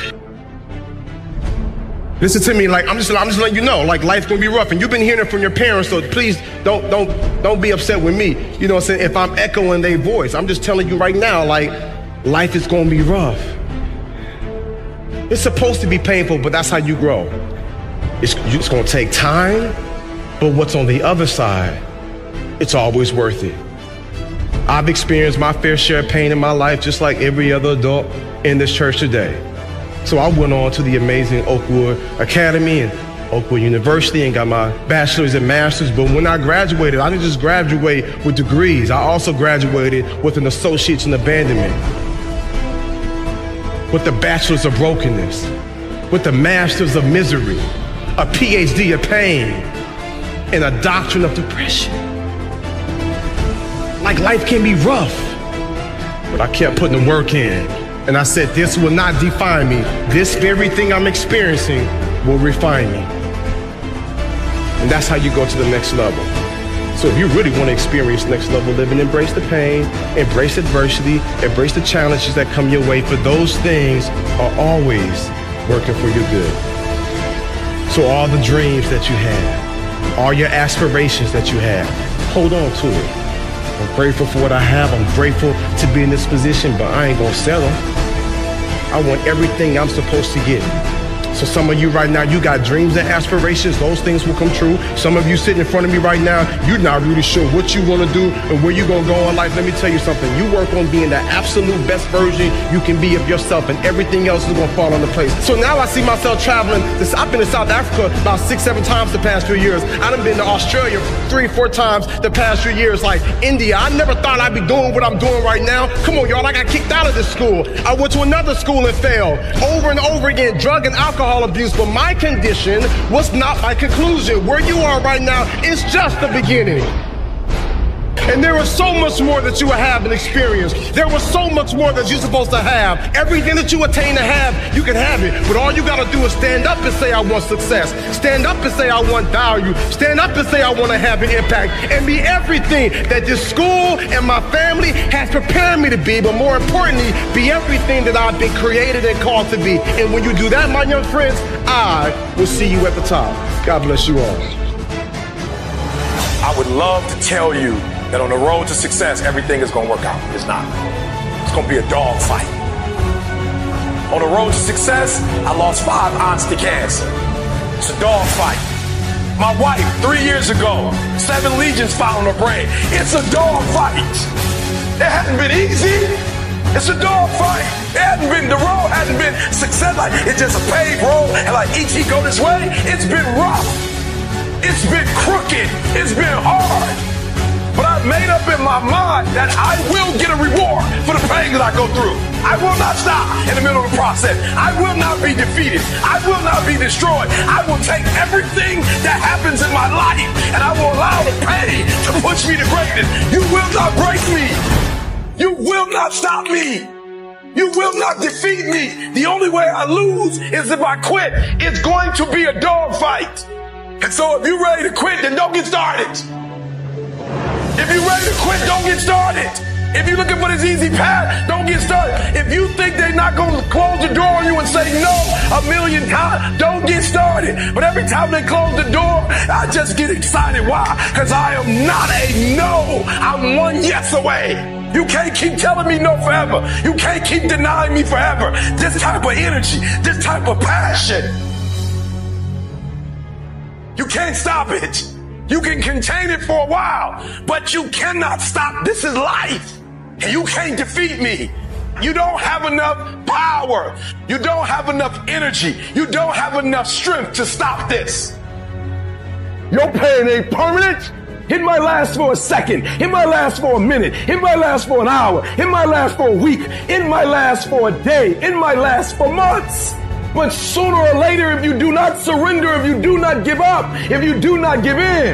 Listen to me, like I'm just letting you know, like life's gonna be rough, and you've been hearing it from your parents, so please don't be upset with me. You know what I'm saying? If I'm echoing their voice, I'm just telling you right now, like life is gonna be rough. It's supposed to be painful, but that's how you grow. It's gonna take time, but what's on the other side, it's always worth it. I've experienced my fair share of pain in my life, just like every other adult in this church today. So I went on to the amazing Oakwood Academy and Oakwood University and got my bachelor's and master's. But when I graduated, I didn't just graduate with degrees. I also graduated with an associate's in abandonment, with the bachelor's of brokenness, with the master's of misery, a PhD of pain, and a doctorate of depression. Like life can be rough, but I kept putting the work in. And I said, this will not define me. This very thing I'm experiencing will refine me. And that's how you go to the next level. So if you really want to experience next level living, embrace the pain, embrace adversity, embrace the challenges that come your way, for those things are always working for your good. So all the dreams that you have, all your aspirations that you have, hold on to it. I'm grateful for what I have. I'm grateful to be in this position, but I ain't gonna settle. I want everything I'm supposed to get. So some of you right now, you got dreams and aspirations. Those things will come true. Some of you sitting in front of me right now, you're not really sure what you want to do and where you're going to go in life. Let me tell you something. You work on being the absolute best version you can be of yourself, and everything else is going to fall into place. So now I see myself traveling. I've been to South Africa about 6-7 times the past few years. I've been to Australia 3-4 times the past few years. Like India, I never thought I'd be doing what I'm doing right now. Come on, y'all. I got kicked out of this school. I went to another school and failed over and over again. Drug and alcohol abuse, but my condition was not my conclusion. Where you are right now is just the beginning. And there is so much more that you have and experience. There was so much more that you're supposed to have. Everything that you attain to have, you can have it. But all you got to do is stand up and say, I want success. Stand up and say, I want value. Stand up and say, I want to have an impact. And be everything that this school and my family has prepared me to be. But more importantly, be everything that I've been created and called to be. And when you do that, my young friends, I will see you at the top. God bless you all. I would love to tell you that on the road to success, everything is going to work out. It's not. It's going to be a dog fight. On the road to success, I lost 5 aunts to cancer. It's a dog fight. My wife, 3 years ago, 7 legions found on her brain. It's a dog fight. It hasn't been easy. It's a dog fight. It hasn't been, the road hasn't been success. Like, it's just a paved road, and like E.T. go this way. It's been rough. It's been crooked. It's been hard. But I've made up in my mind that I will get a reward for the pain that I go through. I will not stop in the middle of the process. I will not be defeated. I will not be destroyed. I will take everything that happens in my life and I will allow the pain to push me to greatness. You will not break me. You will not stop me. You will not defeat me. The only way I lose is if I quit. It's going to be a dog fight. And so if you're ready to quit, then don't get started. If you're ready to quit, don't get started. If you're looking for this easy path, don't get started. If you think they're not going to close the door on you and say no 1,000,000 times, don't get started. But every time they close the door, I just get excited. Why? Because I am not a no. I'm one yes away. You can't keep telling me no forever. You can't keep denying me forever. This type of energy, this type of passion, you can't stop it. You can contain it for a while, but you cannot stop. This is life. And you can't defeat me. You don't have enough power. You don't have enough energy. You don't have enough strength to stop this. Your pain ain't permanent. It might last for a second. It might last for a minute. It might last for an hour. It might last for a week. It might last for a day. It might last for months. But sooner or later, if you do not surrender, if you do not give up, if you do not give in,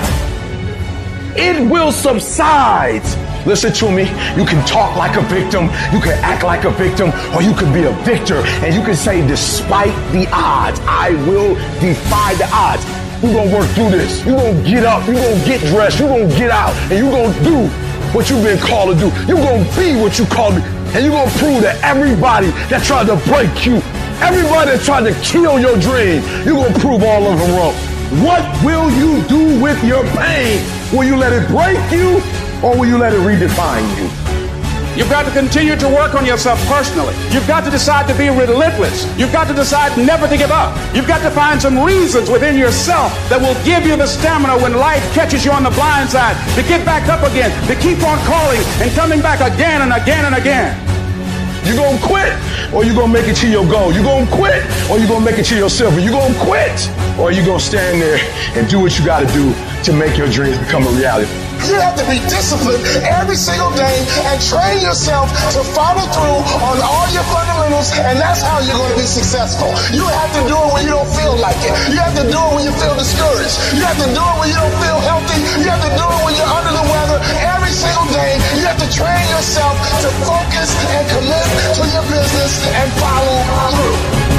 it will subside. Listen to me. You can talk like a victim, you can act like a victim, or you can be a victor. And you can say, despite the odds, I will defy the odds. You're going to work through this. You're going to get up. You're going to get dressed. You're going to get out. And you're going to do what you've been called to do. You're going to be what you called to be. And you're going to prove to everybody that tried to break you, everybody that tried to kill your dream, you're going to prove all of them wrong. What will you do with your pain? Will you let it break you, or will you let it redefine you? You've got to continue to work on yourself personally. You've got to decide to be relentless. You've got to decide never to give up. You've got to find some reasons within yourself that will give you the stamina when life catches you on the blind side to get back up again, to keep on calling and coming back again and again and again. You gonna quit, or you gonna make it to your goal? You gonna quit, or you gonna make it to your silver? You gonna quit, or you gonna stand there and do what you gotta do to make your dreams become a reality? You have to be disciplined every single day and train yourself to follow through on all your fundamentals, and that's how you're going to be successful. You have to do it when you don't feel like it. You have to do it when you feel discouraged. You have to do it when you don't feel healthy. You have to do it when you're under the weather. Every single day, you have to train yourself to focus and commit to your business and follow through.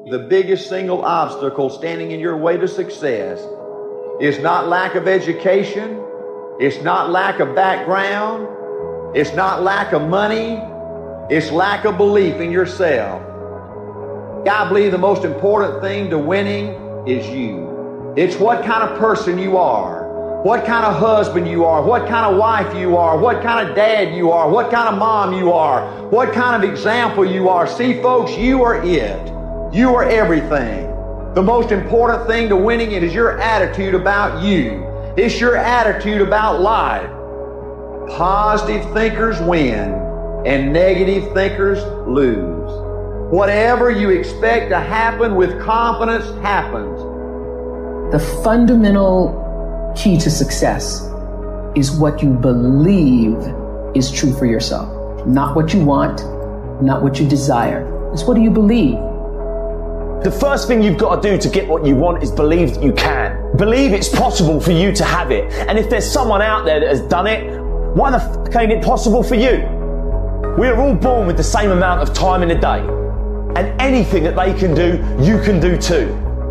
the biggest single obstacle standing in your way to success is not lack of education, it's not lack of background, it's not lack of money, it's lack of belief in yourself. I believe the most important thing to winning is you. It's what kind of person you are, what kind of husband you are, what kind of wife you are, what kind of dad you are, what kind of mom you are, what kind of example you are. See, folks, you are it. You are everything. The most important thing to winning it is your attitude about you. It's your attitude about life. Positive thinkers win and negative thinkers lose. Whatever you expect to happen with confidence happens. The fundamental key to success is what you believe is true for yourself. Not what you want, not what you desire. It's what do you believe? The first thing you've got to do to get what you want is believe that you can. Believe it's possible for you to have it. And if there's someone out there that has done it, why the f*** ain't it possible for you? We are all born with the same amount of time in a day. And anything that they can do, you can do too.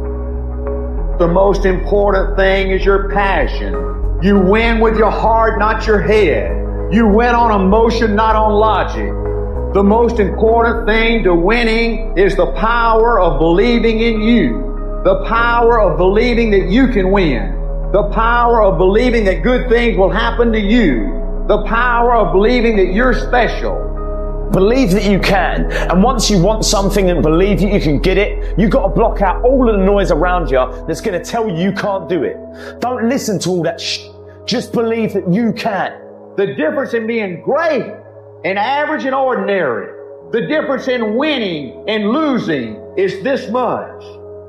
The most important thing is your passion. You win with your heart, not your head. You win on emotion, not on logic. The most important thing to winning is the power of believing in you. The power of believing that you can win. The power of believing that good things will happen to you. The power of believing that you're special. Believe that you can. And once you want something and believe that you can get it, you've got to block out all of the noise around you that's going to tell you can't do it. Don't listen to all that shit. Just believe that you can. The difference in being great and average and ordinary, the difference in winning and losing is this much.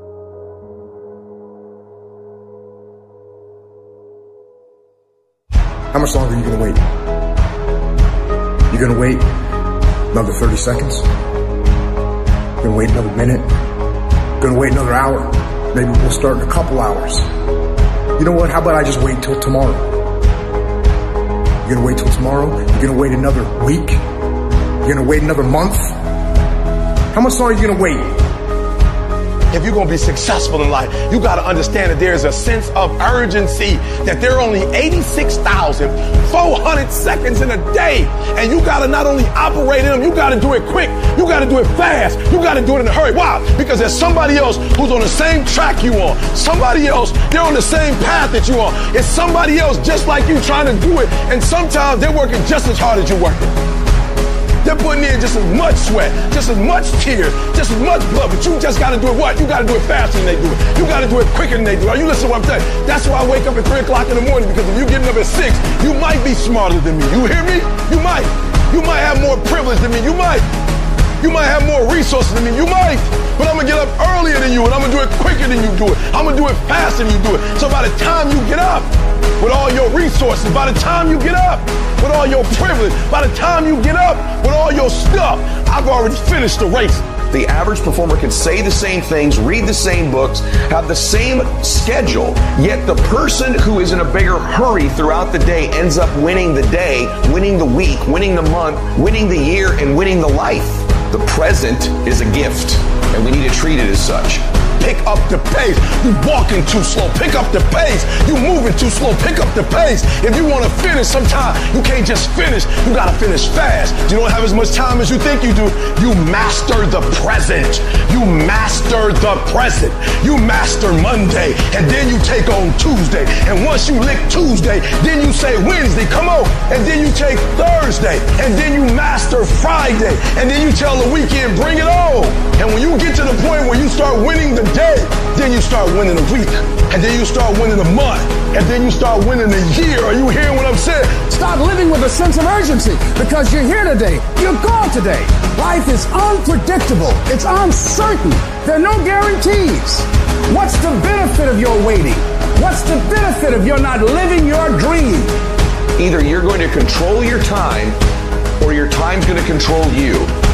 How much longer are you going to wait? You're going to wait another 30 seconds? You're going to wait another minute? You're going to wait another hour? Maybe we'll start in a couple hours. You know what? How about I just wait till tomorrow? You're going to wait till tomorrow? You're going to wait another week? You're going to wait another month? How much longer are you going to wait? If you're going to be successful in life, you got to understand that there's a sense of urgency, that there are only 86,400 seconds in a day. And you got to not only operate in them, you got to do it quick. You got to do it fast. You got to do it in a hurry. Why? Because there's somebody else who's on the same track you on. Somebody else, they're on the same path that you are. It's somebody else just like you trying to do it. And sometimes they're working just as hard as you're working. They're putting in just as much sweat, just as much tears, just as much blood, but you just got to do it what? You got to do it faster than they do it. You got to do it quicker than they do it. Are you listening to what I'm saying? That's why I wake up at 3 o'clock in the morning, because if you're getting up at 6, you might be smarter than me. You hear me? You might. You might have more privilege than me. You might. You might have more resources than me. You might. But I'm going to get up earlier than you, and I'm going to do it quicker than you do it. I'm going to do it faster than you do it. So by the time you get up with all your resources, by the time you get up with all your privilege, by the time you get up with all your stuff, I've already finished the race. The average performer can say the same things, read the same books, have the same schedule, yet the person who is in a bigger hurry throughout the day ends up winning the day, winning the week, winning the month, winning the year, and winning the life. The present is a gift, and we need to treat it as such. Pick up the pace. You walking too slow. Pick up the pace. You moving too slow. Pick up the pace. If you want to finish, sometimes you can't just finish. You got to finish fast. You don't have as much time as you think you do. You master the present. You master the present. You master Monday, and then you take on Tuesday. And once you lick Tuesday, then you say Wednesday, come on. And then you take Thursday, and then you master Friday, and then you tell the weekend, bring it on. And when you get to the point where you start winning the day, then you start winning a week, and then you start winning a month, and then you start winning a year. Are you hearing what I'm saying? Stop living with a sense of urgency, because you're here today, you're gone today. Life is unpredictable, it's uncertain, there are no guarantees. What's the benefit of your waiting? What's the benefit of your not living your dream? Either you're going to control your time, or your time's going to control you.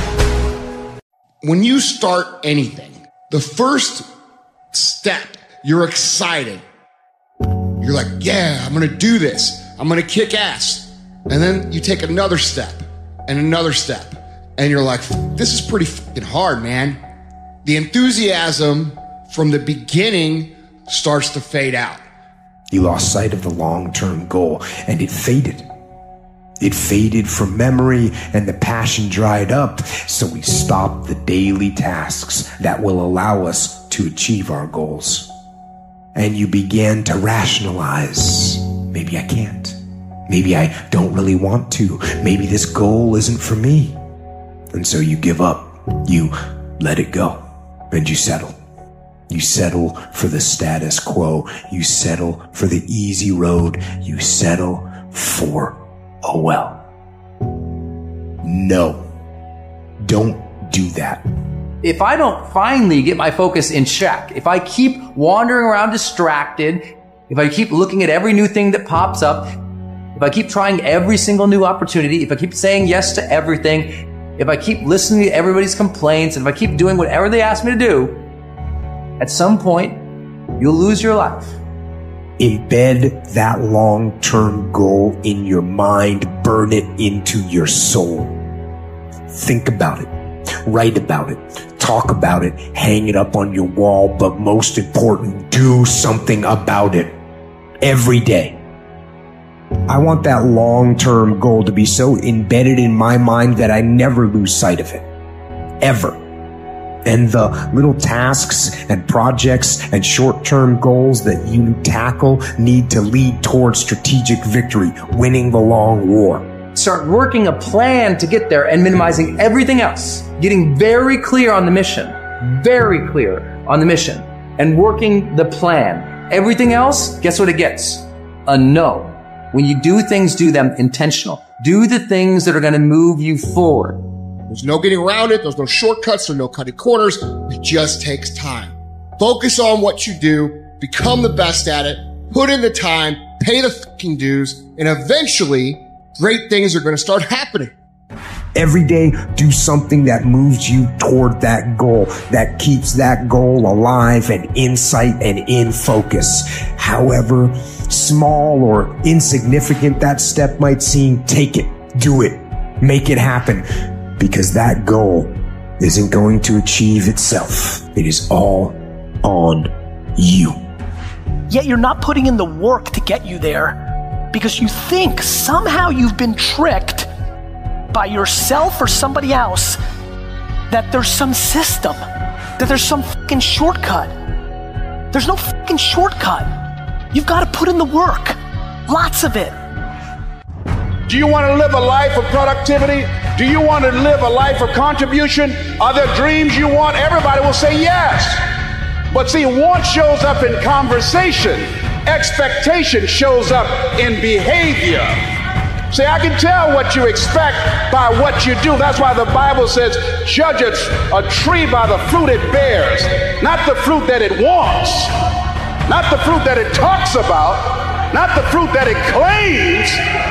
When you start anything, the first step, you're excited. You're like, yeah, I'm going to do this. I'm going to kick ass. And then you take another step and another step. And you're like, this is pretty fucking hard, man. the enthusiasm from the beginning starts to fade out. You lost sight of the long-term goal, and it faded. It faded from memory, and the passion dried up, so we stopped the daily tasks that will allow us to achieve our goals. And you began to rationalize, maybe I can't. Maybe I don't really want to. Maybe this goal isn't for me. And so you give up. You let it go. And you settle. You settle for the status quo. You settle for the easy road. You settle for, oh well. No. Don't do that. If I don't finally get my focus in check, if I keep wandering around distracted, if I keep looking at every new thing that pops up, if I keep trying every single new opportunity, if I keep saying yes to everything, if I keep listening to everybody's complaints, and if I keep doing whatever they ask me to do, at some point, you'll lose your life. Embed that long-term goal in your mind. Burn it into your soul. Think about it. Write about it. Talk about it. Hang it up on your wall. But most important, do something about it every day. I want that long-term goal to be so embedded in my mind that I never lose sight of it. Ever. And the little tasks and projects and short-term goals that you tackle need to lead towards strategic victory, winning the long war. Start working a plan to get there and minimizing everything else. Getting very clear on the mission. Very clear on the mission. And working the plan. Everything else, guess what it gets? A no. When you do things, do them intentional. Do the things that are going to move you forward. There's no getting around it. There's no shortcuts. There's no cutting corners. It just takes time. Focus on what you do. Become the best at it. Put in the time. Pay the fucking dues. And eventually, great things are going to start happening. Every day, do something that moves you toward that goal, that keeps that goal alive and in sight and in focus. However small or insignificant that step might seem, take it, do it, make it happen, because that goal isn't going to achieve itself. It is all on you. Yet you're not putting in the work to get you there because you think somehow you've been tricked by yourself or somebody else that there's some system, that there's some fucking shortcut. There's no fucking shortcut. You've got to put in the work. Lots of it. Do you want to live a life of productivity? Do you want to live a life of contribution? Are there dreams you want? Everybody will say yes. But see, want shows up in conversation. Expectation shows up in behavior. See, I can tell what you expect by what you do. That's why the Bible says, judge a tree by the fruit it bears, not the fruit that it wants, not the fruit that it talks about, not the fruit that it claims,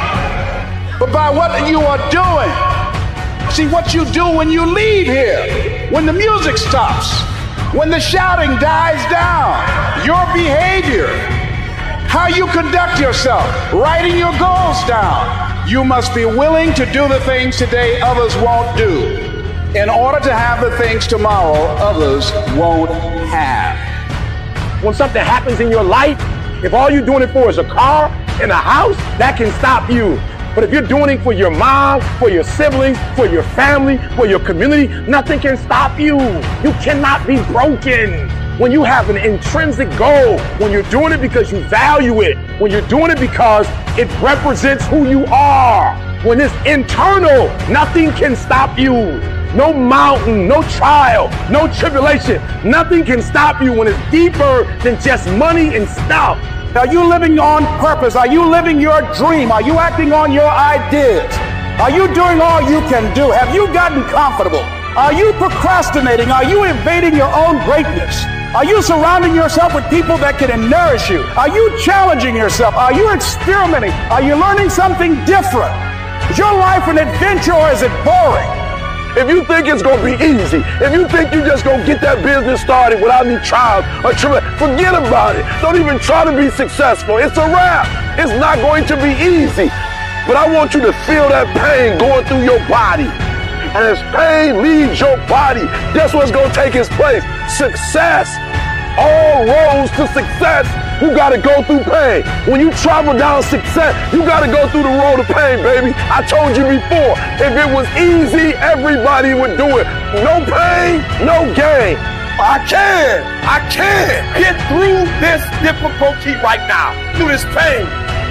but by what you are doing. See, what you do when you leave here, when the music stops, when the shouting dies down, your behavior, how you conduct yourself, writing your goals down. You must be willing to do the things today others won't do in order to have the things tomorrow others won't have. When something happens in your life, if all you're doing it for is a car and a house, that can stop you. But if you're doing it for your mom, for your siblings, for your family, for your community, nothing can stop you. You cannot be broken. When you have an intrinsic goal, when you're doing it because you value it, when you're doing it because it represents who you are, when it's internal, nothing can stop you. No mountain, no trial, no tribulation, nothing can stop you when it's deeper than just money and stuff. Are you living on purpose? Are you living your dream? Are you acting on your ideas? Are you doing all you can do? Have you gotten comfortable? Are you procrastinating? Are you invading your own greatness? Are you surrounding yourself with people that can nourish you? Are you challenging yourself? Are you experimenting? Are you learning something different? Is your life an adventure or is it boring? If you think it's going to be easy, if you think you're just going to get that business started without any trials or tribulations, forget about it. Don't even try to be successful. It's a wrap. It's not going to be easy. But I want you to feel that pain going through your body. And as pain leaves your body, guess what's going to take its place? Success. All roads to success, you got to go through pain. When you travel down success, you got to go through the road of pain, baby. I told you before, if it was easy, everybody would do it. No pain, no gain. I can get through this difficulty right now, through this pain.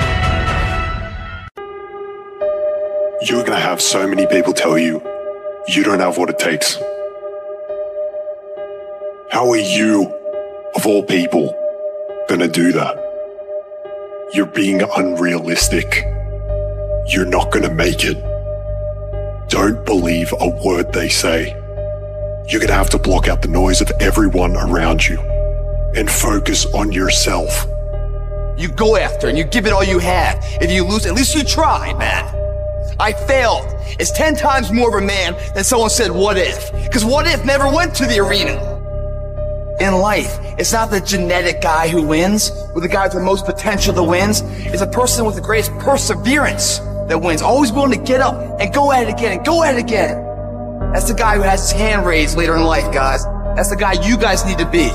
You're going to have so many people tell you, you don't have what it takes. How are you, of all people, going to do that? You're being unrealistic. You're not going to make it. Don't believe a word they say. You're going to have to block out the noise of everyone around you and focus on yourself. You go after and you give it all you have. If you lose, at least you tried, man. I failed. It's 10 times more of a man than someone said, what if? Because what if never went to the arena. In life, it's not the genetic guy who wins, or the guy with the most potential that wins. It's a person with the greatest perseverance that wins, always willing to get up and go at it again and go at it again. That's the guy who has his hand raised later in life, guys. That's the guy you guys need to be.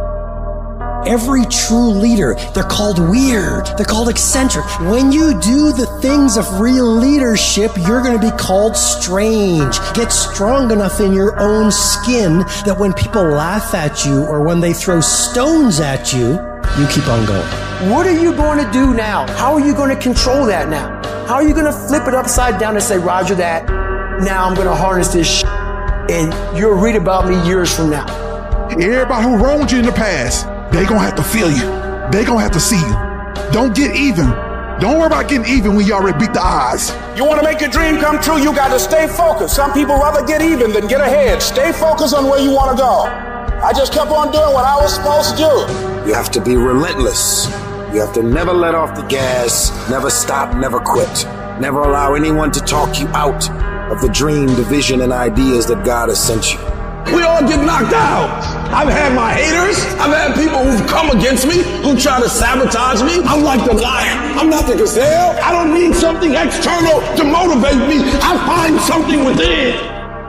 Every true leader, they're called weird. They're called eccentric. When you do the things of real leadership, you're going to be called strange. Get strong enough in your own skin that when people laugh at you or when they throw stones at you, you keep on going. What are you going to do now? How are you going to control that now? How are you going to flip it upside down and say, Roger that, now I'm going to harness this and you'll read about me years from now. Everybody who wronged you in the past, they gonna have to feel you. They gonna have to see you. Don't get even. Don't worry about getting even when you already beat the odds. You want to make your dream come true, you got to stay focused. Some people rather get even than get ahead. Stay focused on where you want to go. I just kept on doing what I was supposed to do. You have to be relentless. You have to never let off the gas, never stop, never quit. Never allow anyone to talk you out of the dream, the vision, and ideas that God has sent you. We all get knocked out. I've had my haters. I've had people who've come against me, who try to sabotage me. I'm like the lion. I'm not the gazelle. I don't need something external to motivate me. I find something within.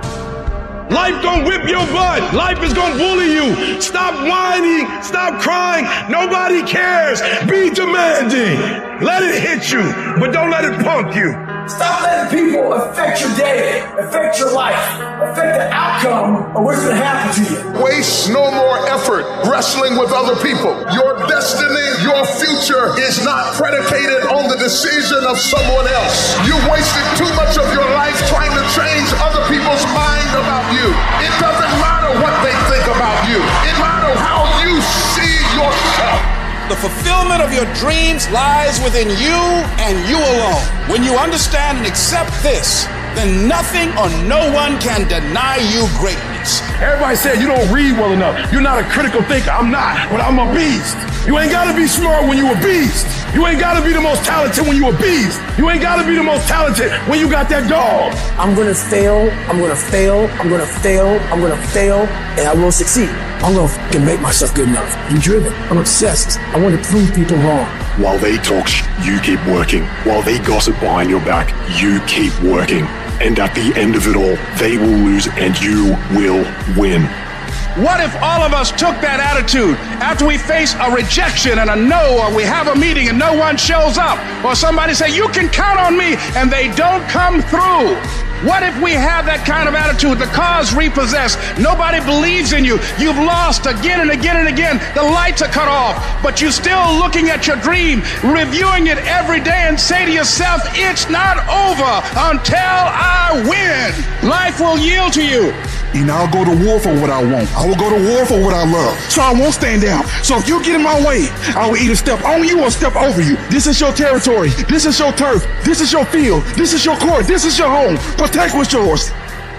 Life gonna whip your butt. Life is gonna bully you. Stop whining. Stop crying. Nobody cares. Be demanding. Let it hit you, but don't let it punk you. Stop letting people affect your day, affect your life, affect the outcome of what's going to happen to you. Waste no more effort wrestling with other people. Your destiny, your future is not predicated on the decision of someone else. You wasted too much of your life trying to change other people's mind about you. It doesn't matter what they think about you. It matters how you see yourself. The fulfillment of your dreams lies within you and you alone. When you understand and accept this, then nothing or no one can deny you greatness. Everybody said you don't read well enough. You're not a critical thinker. I'm not, but I'm a beast. You ain't gotta be smart when you a beast. You ain't gotta be the most talented when you a beast. You ain't gotta be the most talented when you got that dog. I'm gonna fail, I'm gonna fail, I'm gonna fail, I'm gonna fail, and I will succeed. I'm gonna fucking make myself good enough. I'm driven. I'm obsessed. I want to prove people wrong. While they talk you keep working. While they gossip behind your back, you keep working. And at the end of it all, they will lose and you will win. What if all of us took that attitude after we face a rejection and a no, or we have a meeting and no one shows up, or somebody say, you can count on me, and they don't come through? What if we have that kind of attitude? The car's repossessed. Nobody believes in you. You've lost again and again and again. The lights are cut off, but you're still looking at your dream, reviewing it every day, and say to yourself, it's not over until I win. Life will yield to you. And I'll go to war for what I want. I will go to war for what I love. So I won't stand down. So if you get in my way, I will either step on you or step over you. This is your territory. This is your turf. This is your field. This is your court. This is your home. Protect what's yours.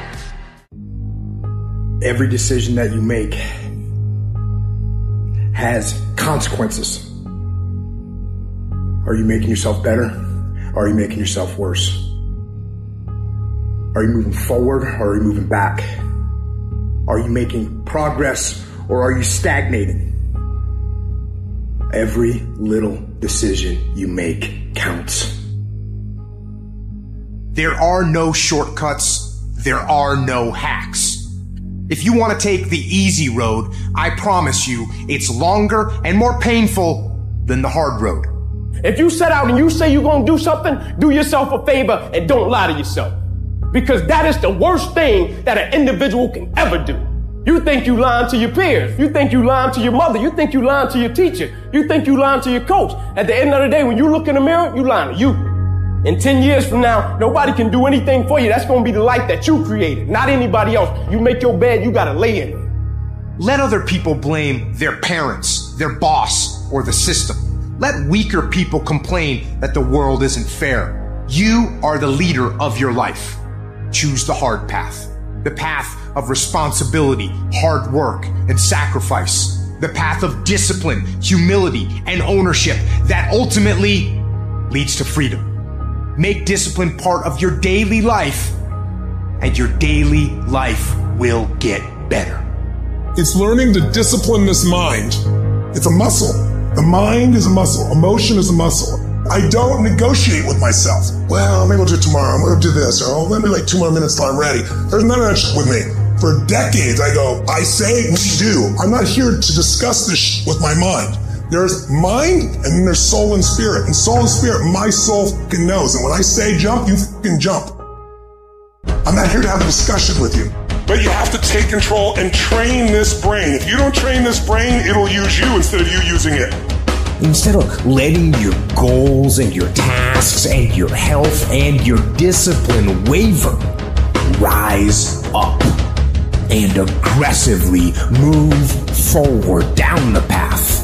Every decision that you make has consequences. Are you making yourself better? Or are you making yourself worse? Are you moving forward or are you moving back? Are you making progress or are you stagnating? Every little decision you make counts. There are no shortcuts. there are no hacks. If you want to take the easy road, I promise you it's longer and more painful than the hard road. If you set out and you say you're going to do something, do yourself a favor and don't lie to yourself. Because that is the worst thing that an individual can ever do. You think you lying to your peers. You think you lying to your mother. You think you lying to your teacher. You think you lying to your coach. At the end of the day, when you look in the mirror, you lying to you. In 10 years from now, nobody can do anything for you. That's going to be the life that you created, not anybody else. You make your bed, you got to lay in it. Let other people blame their parents, their boss, or the system. Let weaker people complain that the world isn't fair. You are the leader of your life. Choose the hard path. The path of responsibility, hard work, and sacrifice. The path of discipline, humility, and ownership that ultimately leads to freedom. Make discipline part of your daily life, and your daily life will get better. It's learning to discipline this mind. It's a muscle. The mind is a muscle. Emotion is a muscle. I don't negotiate with myself. Well, maybe I'll do it tomorrow. I'm going to do this. Or, let me like 2 more minutes till I'm ready. There's none of that shit with me. For decades, I go, I say, we do. I'm not here to discuss this with my mind. There's mind, and then there's soul and spirit. And soul and spirit, my soul fucking knows. And when I say jump, you fucking jump. I'm not here to have a discussion with you. But you have to take control and train this brain. If you don't train this brain, it'll use you instead of you using it. Instead of letting your goals and your tasks and your health and your discipline waver, rise up and aggressively move forward down the path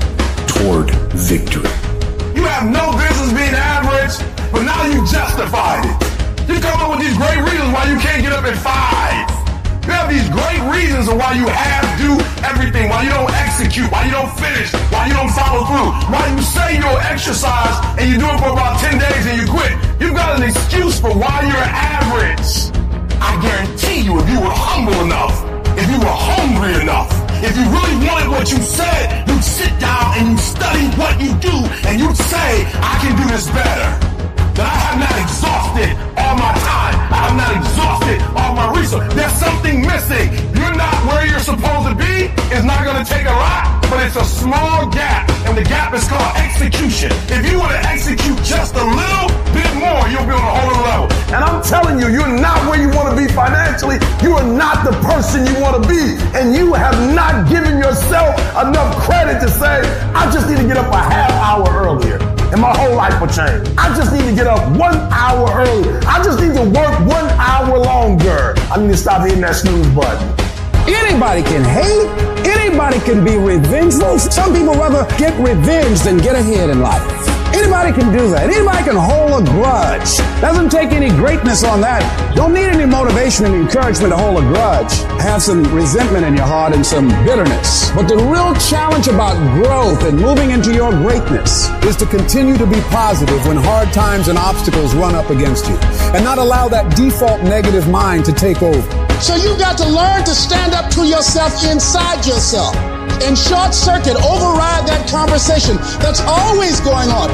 toward victory. You have no business being average, but now you justified it. You come up with these great reasons why you can't get up at 5. You have these great reasons of why you do everything, why you don't execute, why you don't finish, why you don't follow through, why you say you'll exercise and you do it for about 10 days and you quit. You've got an excuse for why you're average. I guarantee you, if you were humble enough, if you were hungry enough, if you really wanted what you said, you'd sit down and you'd study what you do and you'd say, I can do this better. That I have not exhausted all my time. I have not exhausted all my resources. There's something missing. You're not where you're supposed to be. It's not going to take a lot, but it's a small gap, and the gap is called execution. If you were to execute just a little bit more, you'll be on a whole other level. And I'm telling you, you're not where you want to be financially. You are not the person you want to be, and you have not given yourself enough credit to say, I just need to get up a half hour earlier. And my whole life will change. I just need to get up 1 hour earlier. I just need to work 1 hour longer. I need to stop hitting that snooze button. Anybody can hate. Anybody can be revengeful. Some people rather get revenge than get ahead in life. Anybody can do that. Anybody can hold a grudge. Doesn't take any greatness on that. Don't need any motivation and encouragement to hold a grudge. Have some resentment in your heart and some bitterness. But the real challenge about growth and moving into your greatness is to continue to be positive when hard times and obstacles run up against you, and not allow that default negative mind to take over. So you've got to learn to stand up to yourself inside yourself and short circuit, override that conversation that's always going on.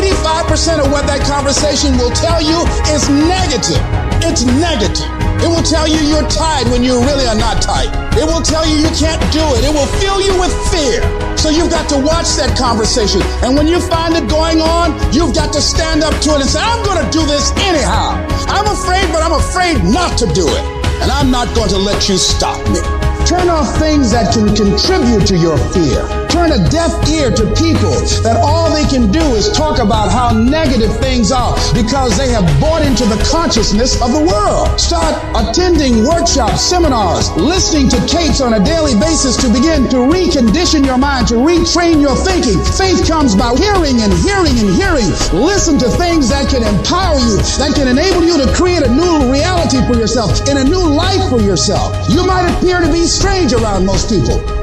85% of what that conversation will tell you is negative. It's negative. It will tell you you're tired when you really are not tired. It will tell you you can't do it. It will fill you with fear. So you've got to watch that conversation. And when you find it going on, you've got to stand up to it and say, I'm going to do this anyhow. I'm afraid, but I'm afraid not to do it. And I'm not going to let you stop me. Turn off things that can contribute to your fear. Turn a deaf ear to people that all they can do is talk about how negative things are because they have bought into the consciousness of the world. Start attending workshops, seminars, listening to tapes on a daily basis to begin to recondition your mind, to retrain your thinking. Faith comes by hearing and hearing and hearing. Listen to things that can empower you, that can enable you to create a new reality for yourself and a new life for yourself. You might appear to be strange around most people,